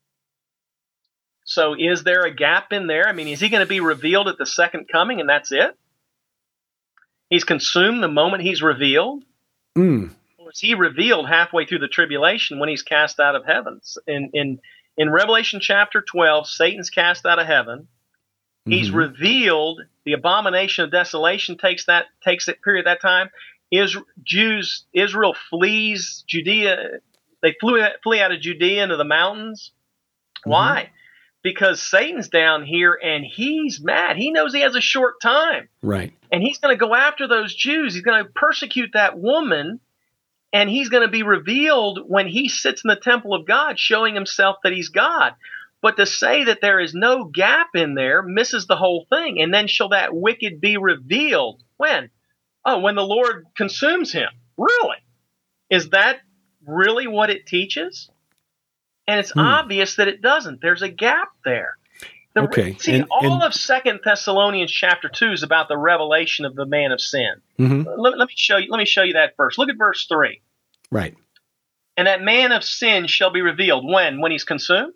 So is there a gap in there? I mean, is he going to be revealed at the second coming, and that's it? He's consumed the moment he's revealed? Mm. Or is he revealed halfway through the tribulation when he's cast out of heaven? In, in, in Revelation chapter twelve, Satan's cast out of heaven. He's mm-hmm. revealed. The abomination of desolation takes that takes that period that time. Is Jews Israel flees Judea. They flew flee out of Judea into the mountains. Mm-hmm. Why? Because Satan's down here and he's mad. He knows he has a short time. Right. And he's going to go after those Jews. He's going to persecute that woman, and he's going to be revealed when he sits in the temple of God, showing himself that he's God. But to say that there is no gap in there misses the whole thing. And then shall that wicked be revealed? When? Oh, when the Lord consumes him. Really? Is that really what it teaches? And it's hmm. obvious that it doesn't. There's a gap there. The, okay. See, and, all and, of Second Thessalonians chapter two is about the revelation of the man of sin. Mm-hmm. Let, let me show you. Let me show you that first. Look at verse three. Right. And that man of sin shall be revealed when? When he's consumed?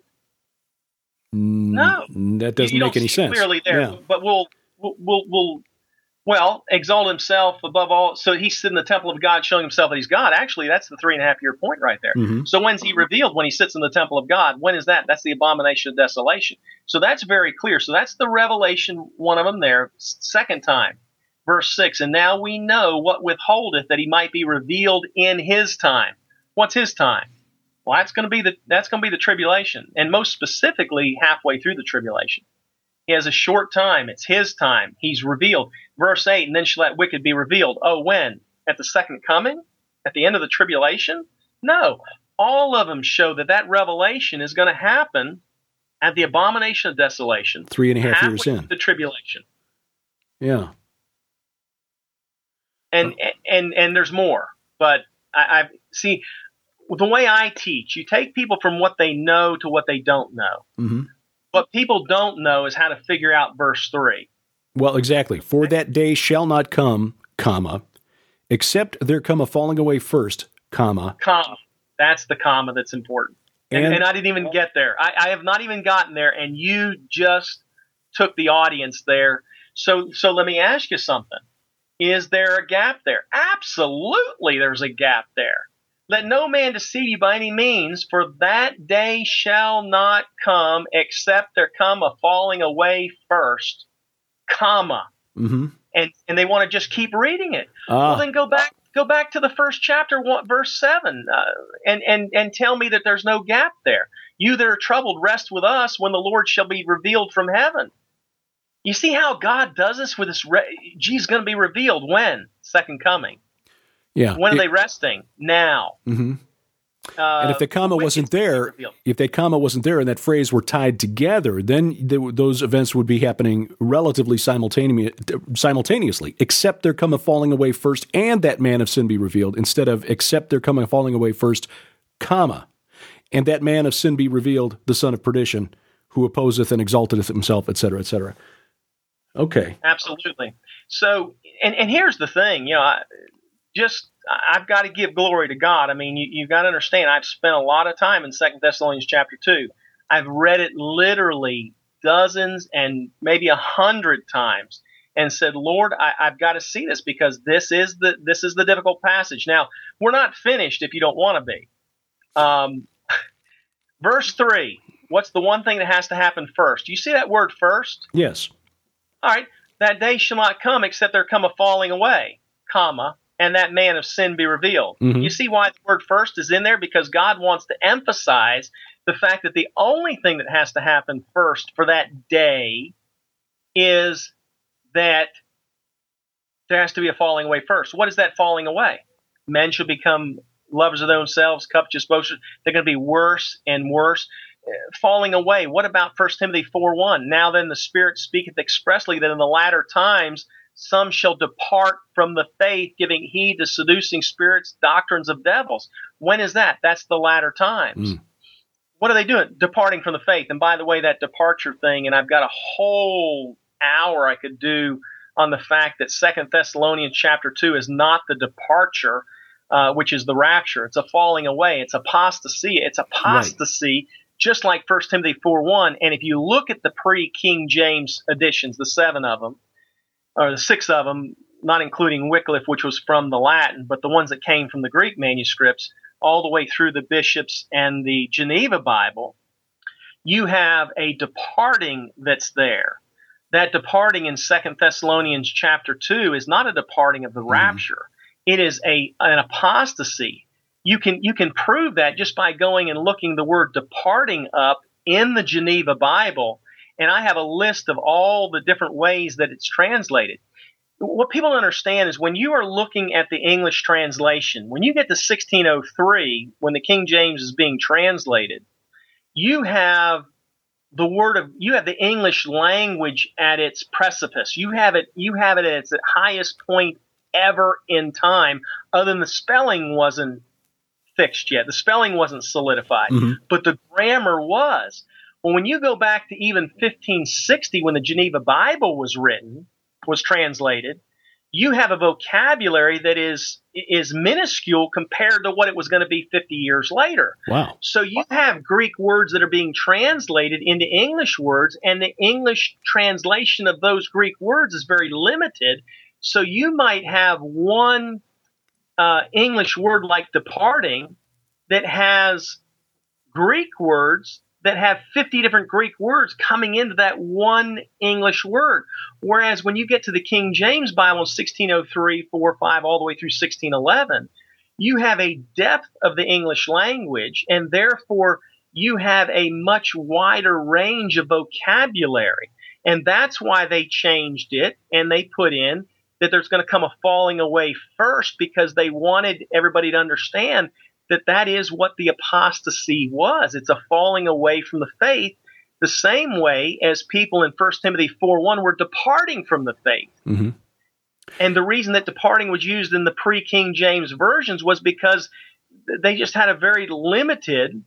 No, that doesn't you make any sense. Clearly there, yeah. but we'll, we'll, we'll, we'll, well, exalt himself above all. So he's in the temple of God, showing himself that he's God. Actually, that's the three and a half year point right there. Mm-hmm. So when's he revealed? When he sits in the temple of God. When is that? That's the abomination of desolation. So that's very clear. So that's the revelation, one of them there. Second time, verse six. And now we know what withholdeth that he might be revealed in his time. What's his time? Well, that's going to be the that's going to be the tribulation, and most specifically halfway through the tribulation. He has a short time. It's his time. He's revealed. Verse eight, and then shall that wicked be revealed. Oh, when? At the second coming? At the end of the tribulation? No. All of them show that that revelation is going to happen at the abomination of desolation. Three and a half years in. The tribulation. Yeah. And, and, and there's more, but I, I see... The way I teach, you take people from what they know to what they don't know. Mm-hmm. What people don't know is how to figure out verse three. Well, exactly. For that day shall not come, comma, except there come a falling away first, comma. Comma. That's the comma that's important. And, and, and I didn't even get there. I, I have not even gotten there, and you just took the audience there. So, so let me ask you something. Is there a gap there? Absolutely there's a gap there. Let no man deceive you by any means, for that day shall not come except there come a falling away first, comma. Mm-hmm. And and they want to just keep reading it. Ah. Well, then go back go back to the first chapter, one, verse seven, uh, and and and tell me that there's no gap there. You that are troubled, rest with us when the Lord shall be revealed from heaven. You see how God does this with this? Re- Jesus going to be revealed when? Second coming. Yeah. When are it, they resting? Now. Mm-hmm. Uh, and if the comma wasn't there, if that comma wasn't there and that phrase were tied together, then they, those events would be happening relatively simultaneous, simultaneously, except there come a falling away first and that man of sin be revealed, instead of except there come a falling away first, comma, and that man of sin be revealed, the son of perdition, who opposeth and exalteth himself, et cetera, et cetera. Okay. Absolutely. So, and, and here's the thing, you know, I, just I've got to give glory to God. I mean, you, you've got to understand, I've spent a lot of time in Second Thessalonians chapter two. I've read it literally dozens and maybe a hundred times and said, Lord, I, I've got to see this because this is the this is the difficult passage. Now, we're not finished if you don't want to be. Um, verse three, what's the one thing that has to happen first? You see that word first? Yes. All right. That day shall not come except there come a falling away, comma, and that man of sin be revealed. Mm-hmm. You see why the word first is in there? Because God wants to emphasize the fact that the only thing that has to happen first for that day is that there has to be a falling away first. What is that falling away? Men shall become lovers of their own selves, covetous, boasters. They're going to be worse and worse. Falling away. What about First Timothy four one? Now then the Spirit speaketh expressly that in the latter times some shall depart from the faith, giving heed to seducing spirits, doctrines of devils. When is that? That's the latter times. Mm. What are they doing? Departing from the faith. And by the way, that departure thing, and I've got a whole hour I could do on the fact that Second Thessalonians chapter two is not the departure, uh, which is the rapture. It's a falling away. It's apostasy. It's apostasy, right. Just like First Timothy four one. And if you look at the pre-King James editions, the seven of them, or the six of them, not including Wycliffe, which was from the Latin, but the ones that came from the Greek manuscripts, all the way through the bishops and the Geneva Bible, you have a departing that's there. That departing in Second Thessalonians chapter two is not a departing of the mm. rapture. It is a an apostasy. You can you can prove that just by going and looking the word departing up in the Geneva Bible, and I have a list of all the different ways that it's translated. What people don't understand is when you are looking at the English translation, when you get to sixteen oh three, when the King James is being translated, you have the word of you have the English language at its precipice. You have it you have it at its highest point ever in time, other than the spelling wasn't fixed yet. The spelling wasn't solidified, mm-hmm. but the grammar was. Well, when you go back to even fifteen sixty, when the Geneva Bible was written, was translated, you have a vocabulary that is is minuscule compared to what it was going to be fifty years later. Wow. So you have Greek words that are being translated into English words, and the English translation of those Greek words is very limited. So you might have one uh, English word like departing that has Greek words that have fifty different Greek words coming into that one English word. Whereas when you get to the King James Bible, sixteen oh three, four, five, all the way through sixteen eleven, you have a depth of the English language, and therefore you have a much wider range of vocabulary. And that's why they changed it, and they put in that there's going to come a falling away first, because they wanted everybody to understand that that is what the apostasy was. It's a falling away from the faith, the same way as people in First Timothy four one were departing from the faith. Mm-hmm. And the reason that departing was used in the pre-King James versions was because they just had a very limited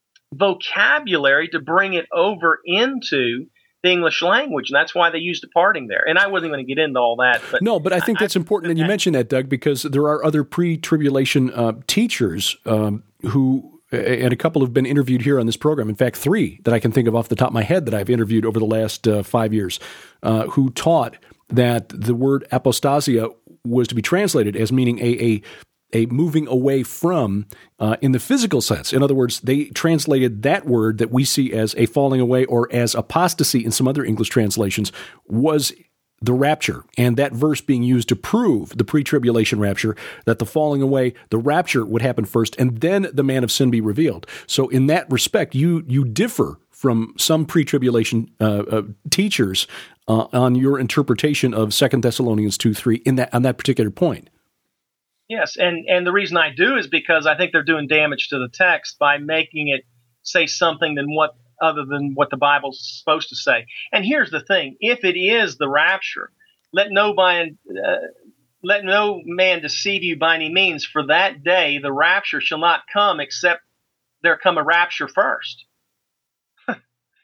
vocabulary to bring it over into the English language, and that's why they used departing there. And I wasn't going to get into all that. But no, but I think that's I, important, and you mentioned that, Doug, because there are other pre-tribulation uh, teachers um, who, and a couple have been interviewed here on this program. In fact, three that I can think of off the top of my head that I've interviewed over the last uh, five years, uh, who taught that the word apostasia was to be translated as meaning a a a moving away from uh, in the physical sense. In other words, they translated that word that we see as a falling away or as apostasy in some other English translations was the rapture, and that verse being used to prove the pre-tribulation rapture, that the falling away, the rapture would happen first, and then the man of sin be revealed. So in that respect, you you differ from some pre-tribulation uh, uh, teachers uh, on your interpretation of Second Thessalonians two three in that on that particular point. Yes, and, and the reason I do is because I think they're doing damage to the text by making it say something than what other than what the Bible's supposed to say. And here's the thing: if it is the rapture, let no man uh, let no man deceive you by any means. For that day, the rapture shall not come except there come a rapture first.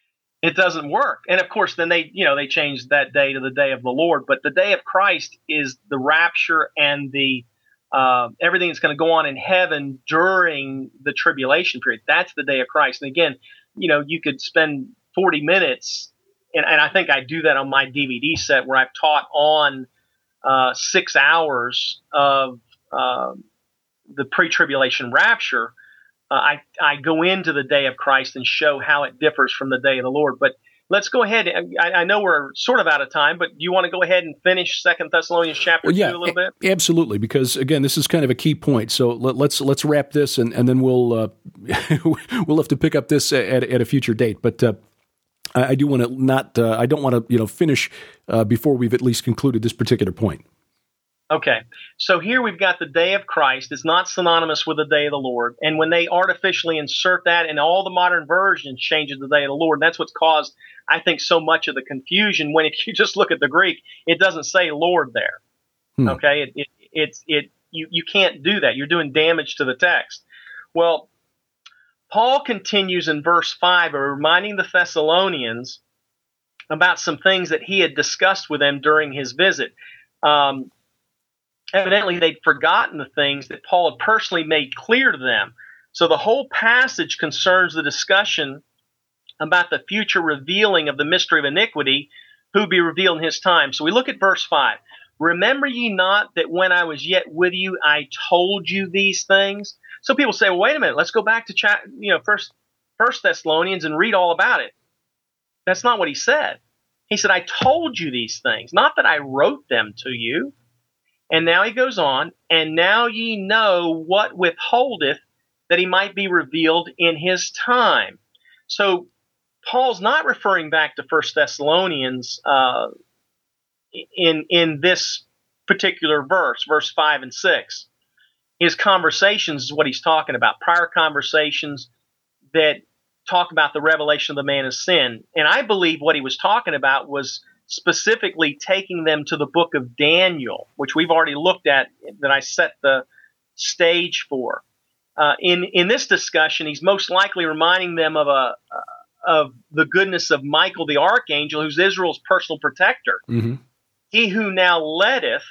It doesn't work. And of course, then they, you know, they changed that day to the day of the Lord. But the day of Christ is the rapture and the uh, everything that's going to go on in heaven during the tribulation period. That's the day of Christ. And again, you know, you could spend forty minutes, and, and I think I do that on my D V D set where I've taught on uh, six hours of uh, the pre-tribulation rapture. Uh, I, I go into the day of Christ and show how it differs from the day of the Lord. But let's go ahead. I, I know we're sort of out of time, but do you want to go ahead and finish Second Thessalonians chapter well, yeah, two a little bit? A- absolutely, because again, this is kind of a key point. So let, let's let's wrap this, and, and then we'll uh, we'll have to pick up this at at a future date. But uh, I, I do want to not. Uh, I don't want to you know finish uh, before we've at least concluded this particular point. Okay, so here we've got the day of Christ. It's not synonymous with the day of the Lord. And when they artificially insert that in all the modern versions, changes the day of the Lord, that's what's caused, I think, so much of the confusion. When if you just look at the Greek, it doesn't say Lord there. Hmm. Okay, it, it, it's it you you can't do that. You're doing damage to the text. Well, Paul continues in verse five, reminding the Thessalonians about some things that he had discussed with them during his visit. Um, Evidently, they'd forgotten the things that Paul had personally made clear to them. So the whole passage concerns the discussion about the future revealing of the mystery of iniquity, who would be revealed in his time. So we look at verse five. Remember ye not that when I was yet with you, I told you these things? So people say, well, wait a minute, let's go back to cha- you know First, First Thessalonians and read all about it. That's not what he said. He said, I told you these things, not that I wrote them to you. And now he goes on, and now ye know what withholdeth, that he might be revealed in his time. So Paul's not referring back to First Thessalonians uh, in in this particular verse, verse five and six. His conversations is what he's talking about, prior conversations that talk about the revelation of the man of sin. And I believe what he was talking about was specifically taking them to the book of Daniel, which we've already looked at, that I set the stage for. Uh, in in this discussion, he's most likely reminding them of a uh, of the goodness of Michael the archangel, who's Israel's personal protector. Mm-hmm. He who now letteth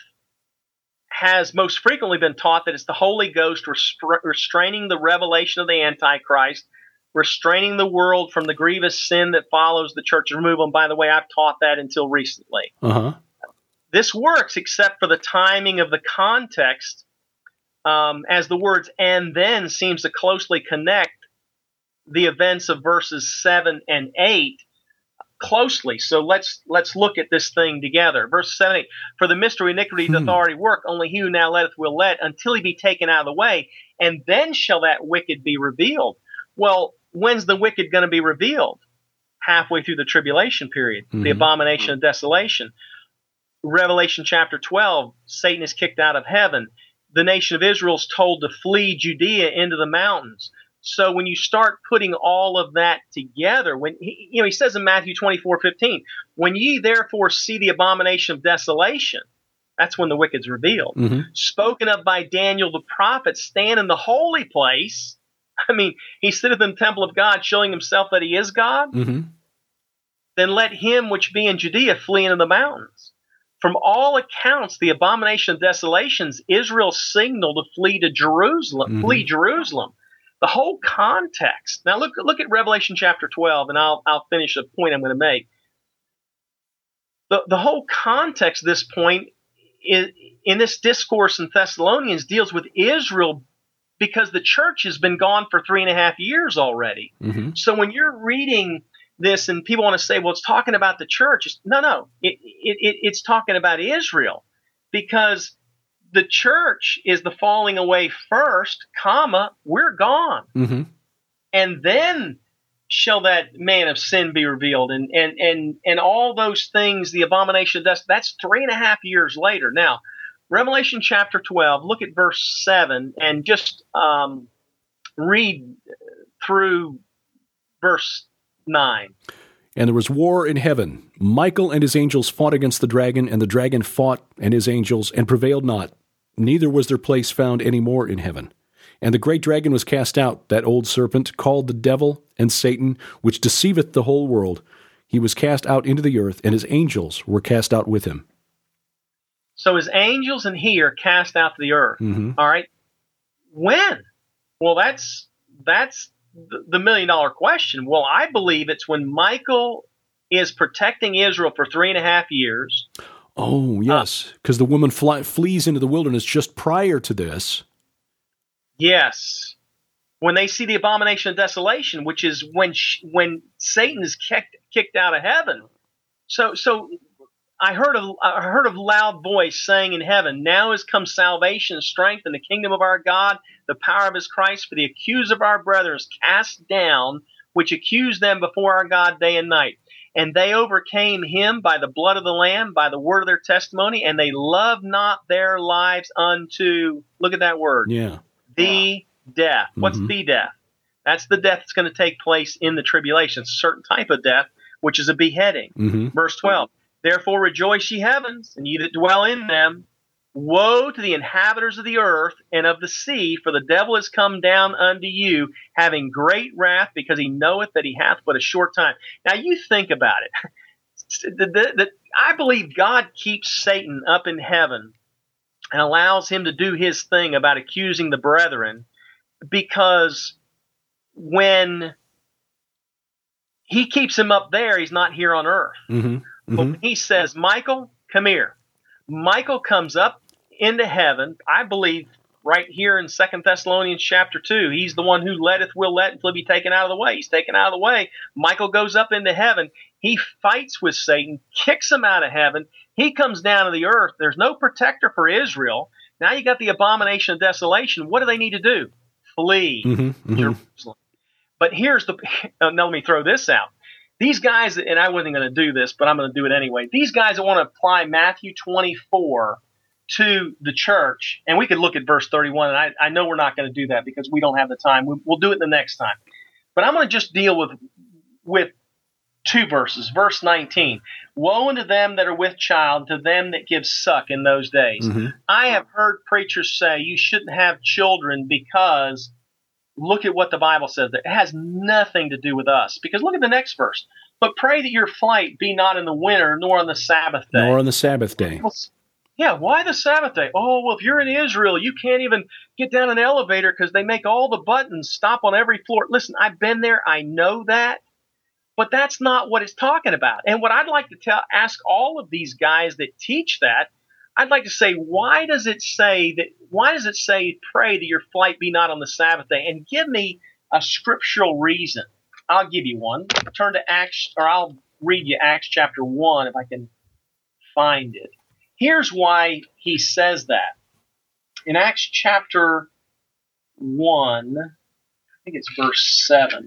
has most frequently been taught that it's the Holy Ghost restra- restraining the revelation of the Antichrist, restraining the world from the grievous sin that follows the church's removal. And by the way, I've taught that until recently. Uh-huh. This works except for the timing of the context, um, as the words "and then" seems to closely connect the events of verses seven and eight closely. So let's let's look at this thing together. Verse seven and eight. For the mystery of iniquity doth already work, only he who now letteth will let, until he be taken out of the way, and then shall that wicked be revealed. Well, when's the wicked going to be revealed? Halfway through the tribulation period, mm-hmm. the abomination of desolation. Revelation chapter twelve, Satan is kicked out of heaven. The nation of Israel is told to flee Judea into the mountains. So when you start putting all of that together, when he, you know, he says in Matthew twenty-four fifteen, when ye therefore see the abomination of desolation, that's when the wicked's revealed. Mm-hmm. Spoken of by Daniel the prophet, stand in the holy place. I mean, he sitteth in the temple of God, showing himself that he is God. Mm-hmm. Then let him which be in Judea flee into the mountains. From all accounts, the abomination of desolations, Israel's signal to flee to Jerusalem, mm-hmm. flee Jerusalem. The whole context. Now look, look at Revelation chapter twelve, and I'll I'll finish the point I'm going to make. The the whole context of this point is, in this discourse in Thessalonians, deals with Israel, because the church has been gone for three and a half years already. Mm-hmm. So when you're reading this and people want to say, well, it's talking about the church. It's, no, no, it, it, it, it's talking about Israel, because the church is the falling away first, comma, we're gone. Mm-hmm. And then shall that man of sin be revealed. And, and, and, and all those things, the abomination of death, that's three and a half years later. Now, Revelation chapter twelve, look at verse seven and just um, read through verse nine. And there was war in heaven. Michael and his angels fought against the dragon, and the dragon fought and his angels, and prevailed not. Neither was their place found any more in heaven. And the great dragon was cast out, that old serpent, called the devil and Satan, which deceiveth the whole world. he was cast out into the earth, and his angels were cast out with him. So his angels and he are cast out to the earth. Mm-hmm. All right. When? Well, that's that's the million dollar question. Well, I believe it's when Michael is protecting Israel for three and a half years. Oh, yes, because uh, the woman fly, flees into the wilderness just prior to this. Yes. When they see the abomination of desolation, which is when she, when Satan is kicked kicked out of heaven. So so I heard of I heard of loud voice saying in heaven, "Now has come salvation, strength, and the kingdom of our God, the power of his Christ. For the accuser of our brethren is cast down, which accused them before our God day and night. And they overcame him by the blood of the Lamb, by the word of their testimony, and they loved not their lives unto," look at that word, yeah, the death. What's mm-hmm. the death? That's the death that's going to take place in the tribulation. It's a certain type of death, which is a beheading. Mm-hmm. Verse twelve, "Therefore rejoice, ye heavens, and ye that dwell in them. Woe to the inhabitants of the earth and of the sea, for the devil is come down unto you, having great wrath, because he knoweth that he hath but a short time." Now you think about it. the, the, the, I believe God keeps Satan up in heaven and allows him to do his thing about accusing the brethren, because when he keeps him up there, he's not here on earth. Mm-hmm. Mm-hmm. But when he says, "Michael, come here," Michael comes up into heaven. I believe right here in Second Thessalonians chapter two, he's the one who letteth will let until he be taken out of the way. He's taken out of the way. Michael goes up into heaven. He fights with Satan, kicks him out of heaven. He comes down to the earth. There's no protector for Israel. Now you got the abomination of desolation. What do they need to do? Flee mm-hmm, mm-hmm. Jerusalem. But here's the, uh, now let me throw this out. These guys, and I wasn't going to do this, but I'm going to do it anyway. These guys that want to apply Matthew twenty-four to the church, and we could look at verse thirty-one, and I, I know we're not going to do that because we don't have the time. We, we'll do it the next time. But I'm going to just deal with with two verses. Verse nineteen, "Woe unto them that are with child, to them that give suck in those days." Mm-hmm. I have heard preachers say you shouldn't have children because look at what the Bible says. It has nothing to do with us. Because look at the next verse. "But pray that your flight be not in the winter, nor on the Sabbath day." Nor on the Sabbath day. Well, yeah, why the Sabbath day? Oh, well, if you're in Israel, you can't even get down an elevator because they make all the buttons stop on every floor. Listen, I've been there. I know that. But that's not what it's talking about. And what I'd like to tell, ask all of these guys that teach that, I'd like to say, why does it say that? Why does it say, "Pray that your flight be not on the Sabbath day"? And give me a scriptural reason. I'll give you one. Turn to Acts, or I'll read you Acts chapter one if I can find it. Here's why he says that. In Acts chapter one, I think it's verse seven.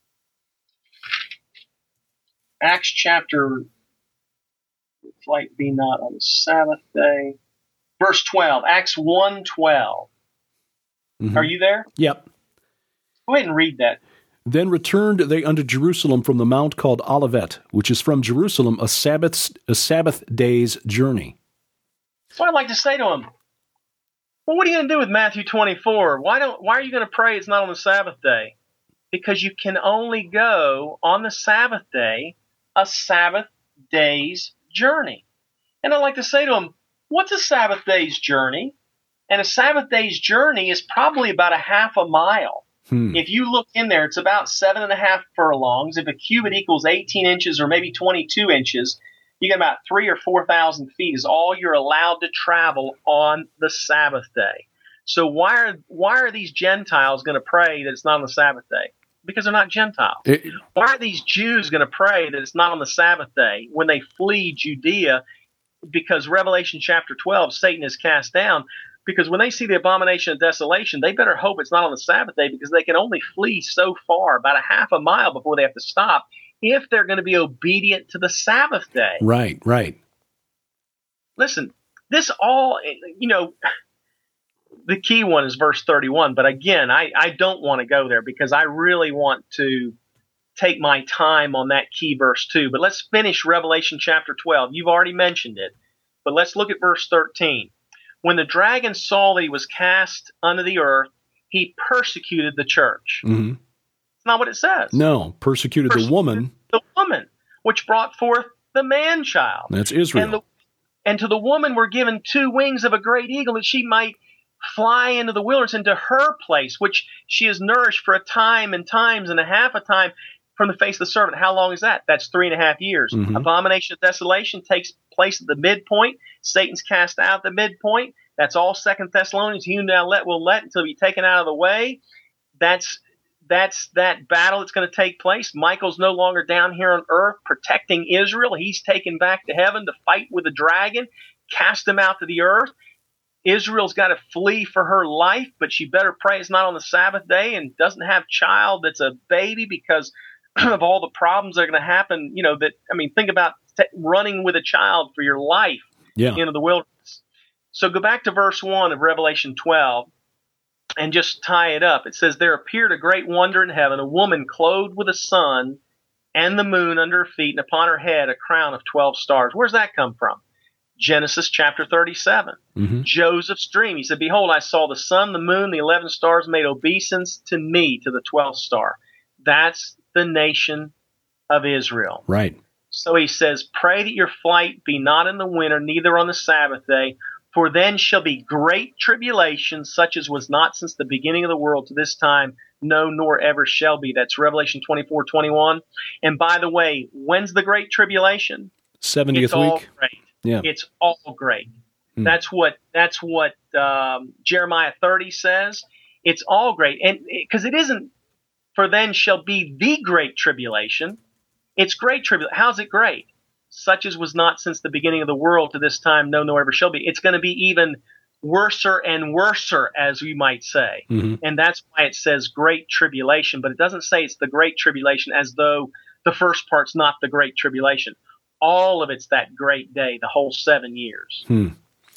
Acts chapter, "Flight be not on the Sabbath day." Verse twelve, Acts one twelve. Mm-hmm. Are you there? Yep. Go ahead and read that. "Then returned they unto Jerusalem from the mount called Olivet, which is from Jerusalem a Sabbath, a Sabbath day's journey." So I'd like to say to him, well, what are you going to do with Matthew twenty-four? Why don't? Why are you going to pray it's not on the Sabbath day? Because you can only go on the Sabbath day a Sabbath day's journey. And I'd like to say to him, what's a Sabbath day's journey? And a Sabbath day's journey is probably about a half a mile. Hmm. If you look in there, it's about seven and a half furlongs. If a cubit equals eighteen inches or maybe twenty-two inches, you get about three or four thousand feet is all you're allowed to travel on the Sabbath day. So why are why are these Gentiles going to pray that it's not on the Sabbath day? Because they're not Gentiles. It, why are these Jews going to pray that it's not on the Sabbath day when they flee Judea? Because Revelation chapter twelve, Satan is cast down. Because when they see the abomination of desolation, they better hope it's not on the Sabbath day, because they can only flee so far, about a half a mile before they have to stop, if they're going to be obedient to the Sabbath day. Right, right. Listen, this all, you know, the key one is verse thirty-one. But again, I, I don't want to go there because I really want to take my time on that key verse too. But let's finish Revelation chapter twelve. You've already mentioned it. But let's look at verse thirteen. When the dragon saw that he was cast unto the earth, he persecuted the church. Mm-hmm. That's not what it says. No, persecuted, persecuted the woman. The woman. which brought forth the man-child. That's Israel. And, the, and to the woman were given two wings of a great eagle, that she might fly into the wilderness, into her place, which she is nourished for a time and times and a half a time from the face of the servant. How long is that? That's three and a half years. Mm-hmm. Abomination of desolation takes place at the midpoint. Satan's cast out at the midpoint. That's all Second Thessalonians. He who now let will let until be taken out of the way. That's that's that battle that's going to take place. Michael's no longer down here on earth protecting Israel. He's taken back to heaven to fight with the dragon, cast him out to the earth. Israel's got to flee for her life, but she better pray it's not on the Sabbath day and doesn't have child that's a baby because of all the problems that are going to happen. You know, that, I mean, think about t- running with a child for your life yeah. into the wilderness. So go back to verse one of Revelation twelve and just tie it up. It says, there appeared a great wonder in heaven, a woman clothed with the sun and the moon under her feet, and upon her head a crown of twelve stars. Where's that come from? Genesis chapter thirty-seven. Mm-hmm. Joseph's dream. He said, behold, I saw the sun, the moon, the eleven stars made obeisance to me, to the twelfth star. That's the nation of Israel. Right. So he says, pray that your flight be not in the winter, neither on the Sabbath day, for then shall be great tribulation, such as was not since the beginning of the world to this time, no, nor ever shall be. That's Revelation twenty-four twenty-one. And by the way, when's the great tribulation? seventieth it's all week. Great. Yeah. It's all great. Hmm. That's what that's what um, Jeremiah thirty says. It's all great. And because it, it isn't, for then shall be the great tribulation. It's great tribulation. How's it great? Such as was not since the beginning of the world to this time, no, nor ever shall be. It's going to be even worser and worser, as we might say. Mm-hmm. And that's why it says great tribulation, but it doesn't say it's the great tribulation as though the first part's not the great tribulation. All of it's that great day, the whole seven years. Hmm.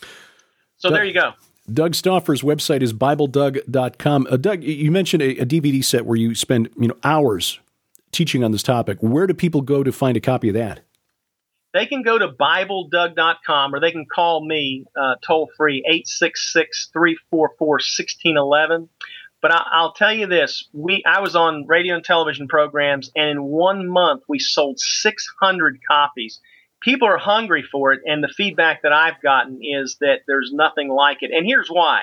So Doug, there you go. Doug Stauffer's website is Bible Doug dot com. Uh, Doug, you mentioned a, a D V D set where you spend you know hours teaching on this topic. Where do people go to find a copy of that? They can go to Bible Doug dot com, or they can call me uh, toll free, eight six six, three four four, one six one one. But I, I'll tell you this, we I was on radio and television programs, and in one month we sold six hundred copies. People are hungry for it, and the feedback that I've gotten is that there's nothing like it. And here's why.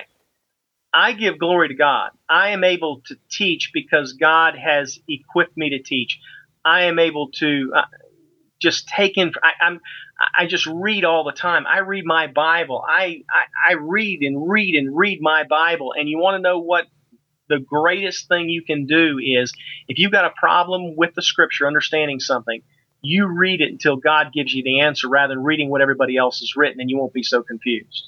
I give glory to God. I am able to teach because God has equipped me to teach. I am able to uh, just take in. I, I'm. I just read all the time. I read my Bible. I, I I read and read and read my Bible. And you want to know what the greatest thing you can do is, if you've got a problem with the Scripture, understanding something, you read it until God gives you the answer rather than reading what everybody else has written, and you won't be so confused.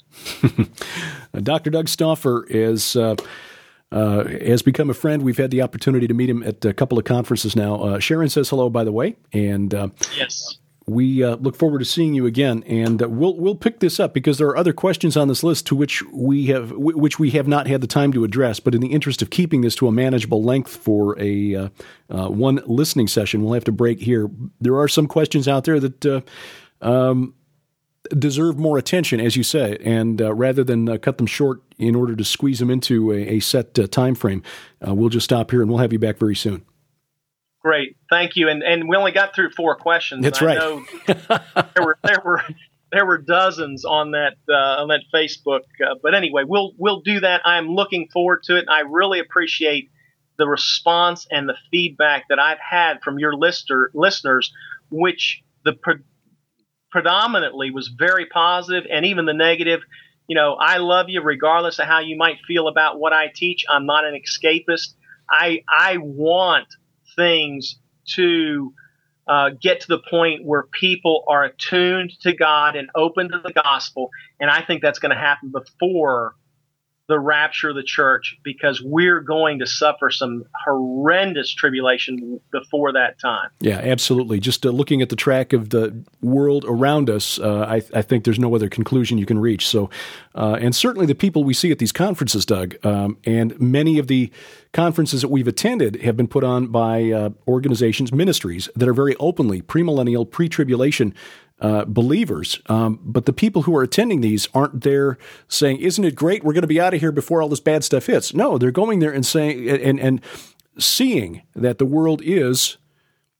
Doctor Doug Stauffer is uh, uh, has become a friend. We've had the opportunity to meet him at a couple of conferences now. Uh, Sharon says hello, by the way, and uh, yes. We uh, look forward to seeing you again, and uh, we'll we'll pick this up because there are other questions on this list to which we have w- which we have not had the time to address. But in the interest of keeping this to a manageable length for a uh, uh, one listening session, we'll have to break here. There are some questions out there that uh, um, deserve more attention, as you say, and uh, rather than uh, cut them short in order to squeeze them into a, a set uh, time frame, uh, we'll just stop here, and we'll have you back very soon. Great, thank you. And and we only got through four questions. That's I right. know there were there were there were dozens on that uh, on that Facebook. Uh, but anyway, we'll we'll do that. I'm looking forward to it. And I really appreciate the response and the feedback that I've had from your lister listeners, which the pre- predominantly was very positive, and even the negative. You know, I love you regardless of how you might feel about what I teach. I'm not an escapist. I I want things to uh, get to the point where people are attuned to God and open to the gospel. And I think that's going to happen before the rapture of the church, because we're going to suffer some horrendous tribulation before that time. Yeah, absolutely. Just uh, looking at the track of the world around us, uh, I, I think there's no other conclusion you can reach. So, uh, and certainly the people we see at these conferences, Doug, um, and many of the conferences that we've attended have been put on by uh, organizations, ministries that are very openly premillennial, pre-tribulation Uh, believers, um, but the people who are attending these aren't there saying, "Isn't it great? We're going to be out of here before all this bad stuff hits." No, they're going there and saying and and seeing that the world is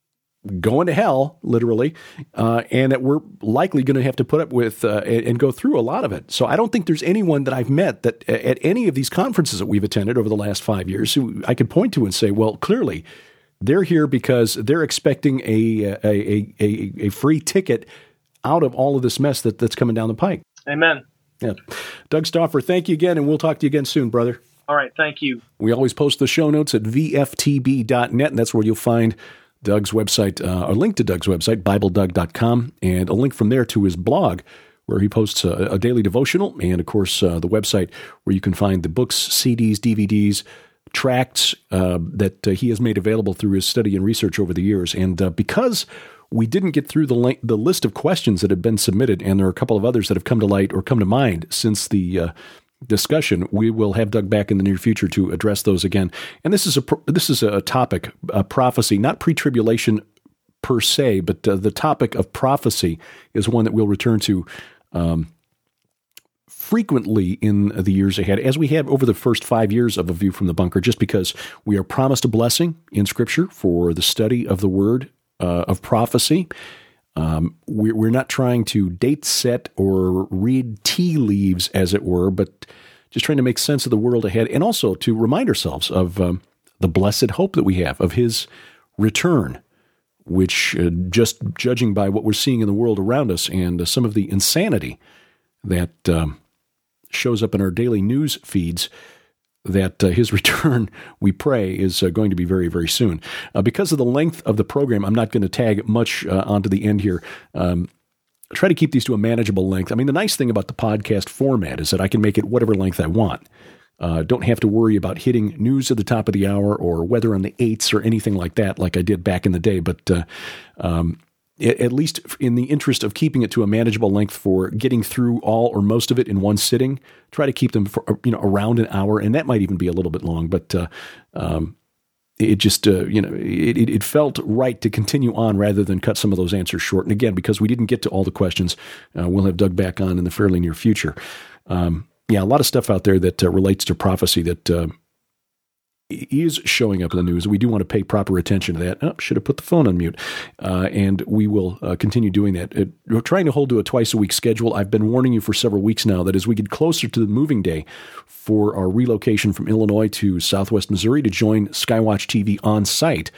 going to hell, literally, uh, and that we're likely going to have to put up with uh, and, and go through a lot of it. So I don't think there's anyone that I've met that at any of these conferences that we've attended over the last five years who I could point to and say, well, clearly they're here because they're expecting a a, a, a, a free ticket out of all of this mess that, that's coming down the pike. Amen. Yeah. Doug Stauffer, thank you again, and we'll talk to you again soon, brother. All right. Thank you. We always post the show notes at v f t b dot net, and that's where you'll find Doug's website, uh, a link to Doug's website, bible doug dot com, and a link from there to his blog, where he posts a, a daily devotional, and, of course, uh, the website where you can find the books, C Ds, D V Ds, tracts uh, that uh, he has made available through his study and research over the years. And uh, because we didn't get through the li- the list of questions that had been submitted, and there are a couple of others that have come to light or come to mind since the uh, discussion, we will have Doug back in the near future to address those again. And this is a this is a topic, a prophecy, not pre-tribulation per se, but uh, the topic of prophecy is one that we'll return to um, frequently in the years ahead, as we have over the first five years of A View from the Bunker, just because we are promised a blessing in Scripture for the study of the Word uh, of prophecy. Um, we're, we're not trying to date set or read tea leaves, as it were, but just trying to make sense of the world ahead, and also to remind ourselves of um, the blessed hope that we have of His return, which, uh, just judging by what we're seeing in the world around us and uh, some of the insanity that um, shows up in our daily news feeds, that uh, His return, we pray, is uh, going to be very, very soon. Uh, because of the length of the program, I'm not going to tag much uh, onto the end here. Um, try to keep these to a manageable length. I mean, the nice thing about the podcast format is that I can make it whatever length I want. Uh, don't have to worry about hitting news at the top of the hour or weather on the eights or anything like that, like I did back in the day. But uh, um, at least in the interest of keeping it to a manageable length for getting through all or most of it in one sitting, try to keep them for, you know, around an hour, and that might even be a little bit long. But uh, um, it just, uh, you know, it, it felt right to continue on rather than cut some of those answers short. And again, because we didn't get to all the questions, uh, we'll have Doug back on in the fairly near future. Um, yeah, a lot of stuff out there that uh, relates to prophecy that uh, is showing up in the news. We do want to pay proper attention to that. Oh, should have put the phone on mute. Uh, and we will uh, continue doing that. It, we're trying to hold to a twice-a-week schedule. I've been warning you for several weeks now that as we get closer to the moving day for our relocation from Illinois to Southwest Missouri to join Skywatch T V on site,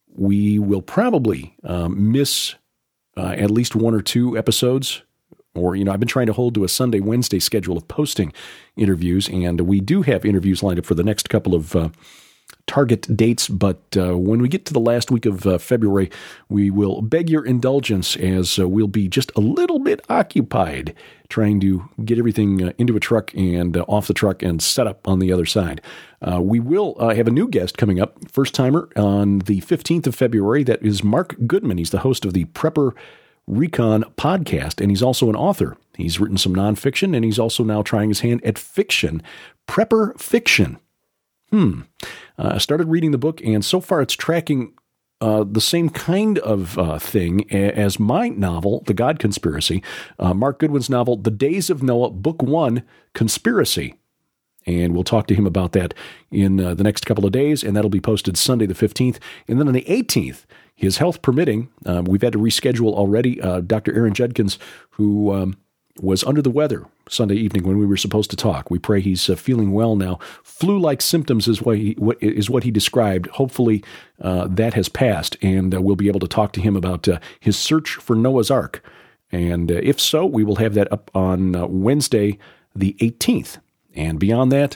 we will probably um, miss uh, at least one or two episodes. Or, you know, I've been trying to hold to a Sunday, Wednesday schedule of posting interviews, and we do have interviews lined up for the next couple of uh, target dates. But uh, when we get to the last week of uh, February, we will beg your indulgence as uh, we'll be just a little bit occupied trying to get everything uh, into a truck and uh, off the truck and set up on the other side. Uh, we will uh, have a new guest coming up, first timer on the fifteenth of February. That is Mark Goodman. He's the host of the Prepper Recon podcast, and he's also an author. He's written some nonfiction, and he's also now trying his hand at fiction, Prepper Fiction. Hmm. Uh, I started reading the book, and so far it's tracking uh, the same kind of uh, thing a- as my novel, The God Conspiracy, uh, Mark Goodwin's novel, The Days of Noah, Book One, Conspiracy. And we'll talk to him about that in uh, the next couple of days, and that'll be posted Sunday the fifteenth. And then on the eighteenth, his health permitting, um, we've had to reschedule already. Uh, Doctor Aaron Judkins, who um, was under the weather Sunday evening when we were supposed to talk. We pray he's uh, feeling well now. Flu-like symptoms is what he, what, is what he described. Hopefully uh, that has passed, and uh, we'll be able to talk to him about uh, his search for Noah's Ark. And uh, if so, we will have that up on uh, Wednesday the eighteenth. And beyond that,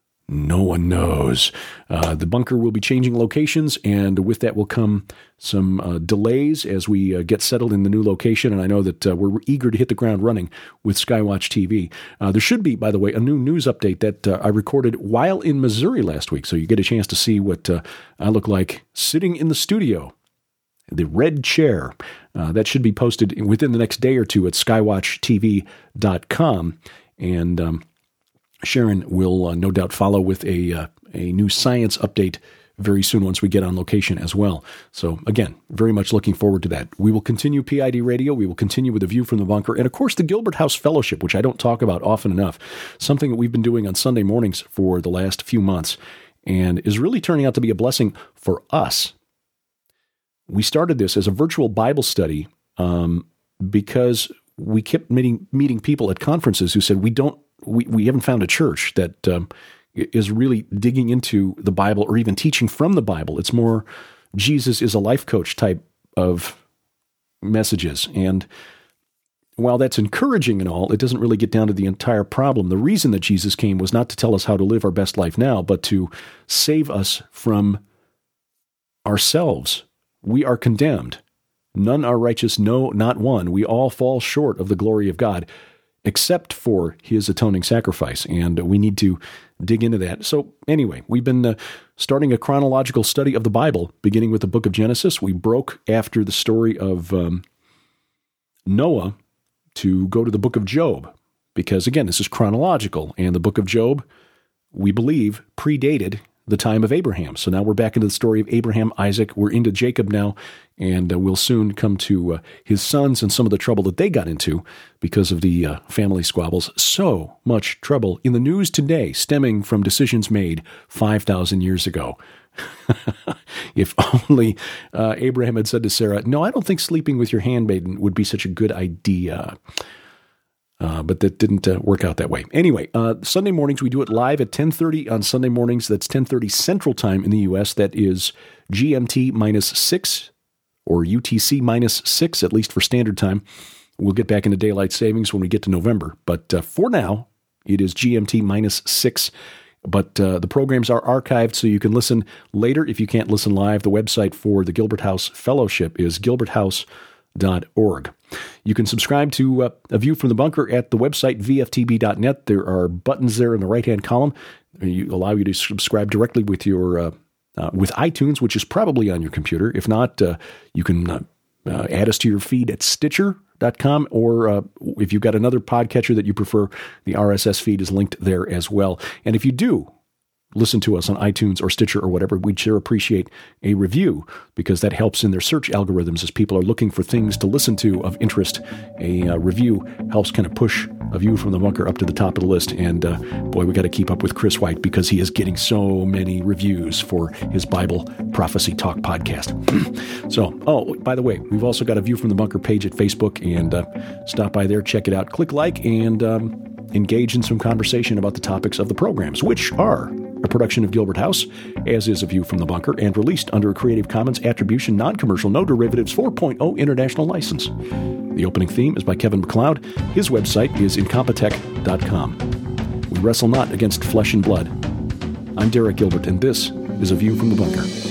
no one knows. Uh, the bunker will be changing locations, and with that will come some uh, delays as we uh, get settled in the new location. And I know that uh, we're eager to hit the ground running with Skywatch T V. Uh, there should be, by the way, a new news update that uh, I recorded while in Missouri last week, so you get a chance to see what uh, I look like sitting in the studio. The red chair. Uh, that should be posted within the next day or two at skywatch t v dot com. And um, Sharon will uh, no doubt follow with a uh, a new science update very soon once we get on location as well. So again, very much looking forward to that. We will continue P I D Radio. We will continue with A View from the Bunker. And of course, the Gilbert House Fellowship, which I don't talk about often enough, something that we've been doing on Sunday mornings for the last few months and is really turning out to be a blessing for us. we started this as a virtual Bible study um, because we kept meeting meeting people at conferences who said, we don't, we, we haven't found a church that um, is really digging into the Bible or even teaching from the Bible. It's more Jesus is a life coach type of messages. And while that's encouraging and all, it doesn't really get down to the entire problem. The reason that Jesus came was not to tell us how to live our best life now, but to save us from ourselves. We are condemned. None are righteous, no, not one. We all fall short of the glory of God, except for his atoning sacrifice. And we need to dig into that. So anyway, we've been uh, starting a chronological study of the Bible, beginning with the book of Genesis. We broke after the story of um, Noah to go to the book of Job, because again, this is chronological, and the book of Job, we believe, predated the time of Abraham. So now we're back into the story of Abraham, Isaac. We're into Jacob now, and uh, we'll soon come to uh, his sons and some of the trouble that they got into because of the uh, family squabbles. So much trouble in the news today stemming from decisions made five thousand years ago. If only uh, Abraham had said to Sarah, no, I don't think sleeping with your handmaiden would be such a good idea. Uh, but that didn't uh, work out that way. Anyway, uh, Sunday mornings, we do it live at ten thirty on Sunday mornings. That's ten thirty Central Time in the U S. That is G M T minus six or U T C minus six, at least for standard time. We'll get back into daylight savings when we get to November. But uh, for now, it is G M T minus six. But uh, the programs are archived, so you can listen later if you can't listen live. The website for the Gilbert House Fellowship is gilbert house dot org. You can subscribe to uh, A View from the Bunker at the website v f t b dot net. There are buttons there in the right-hand column. You allow you to subscribe directly with your uh, uh, with iTunes, which is probably on your computer. If not, uh, you can uh, uh, add us to your feed at stitcher dot com, or uh, if you've got another podcatcher that you prefer, the R S S feed is linked there as well. And if you do listen to us on iTunes or Stitcher or whatever, we'd sure appreciate a review, because that helps in their search algorithms as people are looking for things to listen to of interest. A uh, review helps kind of push A View from the Bunker up to the top of the list. And uh, boy, we got to keep up with Chris White, because he is getting so many reviews for his Bible Prophecy Talk podcast. So, oh, by the way, we've also got A View from the Bunker page at Facebook, and uh, stop by there, check it out, click like, and um, engage in some conversation about the topics of the programs, which are a production of Gilbert House, as is A View from the Bunker, and released under a Creative Commons Attribution, Non-Commercial, No Derivatives four point oh International License. The opening theme is by Kevin MacLeod. His website is incompetech dot com. We wrestle not against flesh and blood. I'm Derek Gilbert, and this is A View from the Bunker.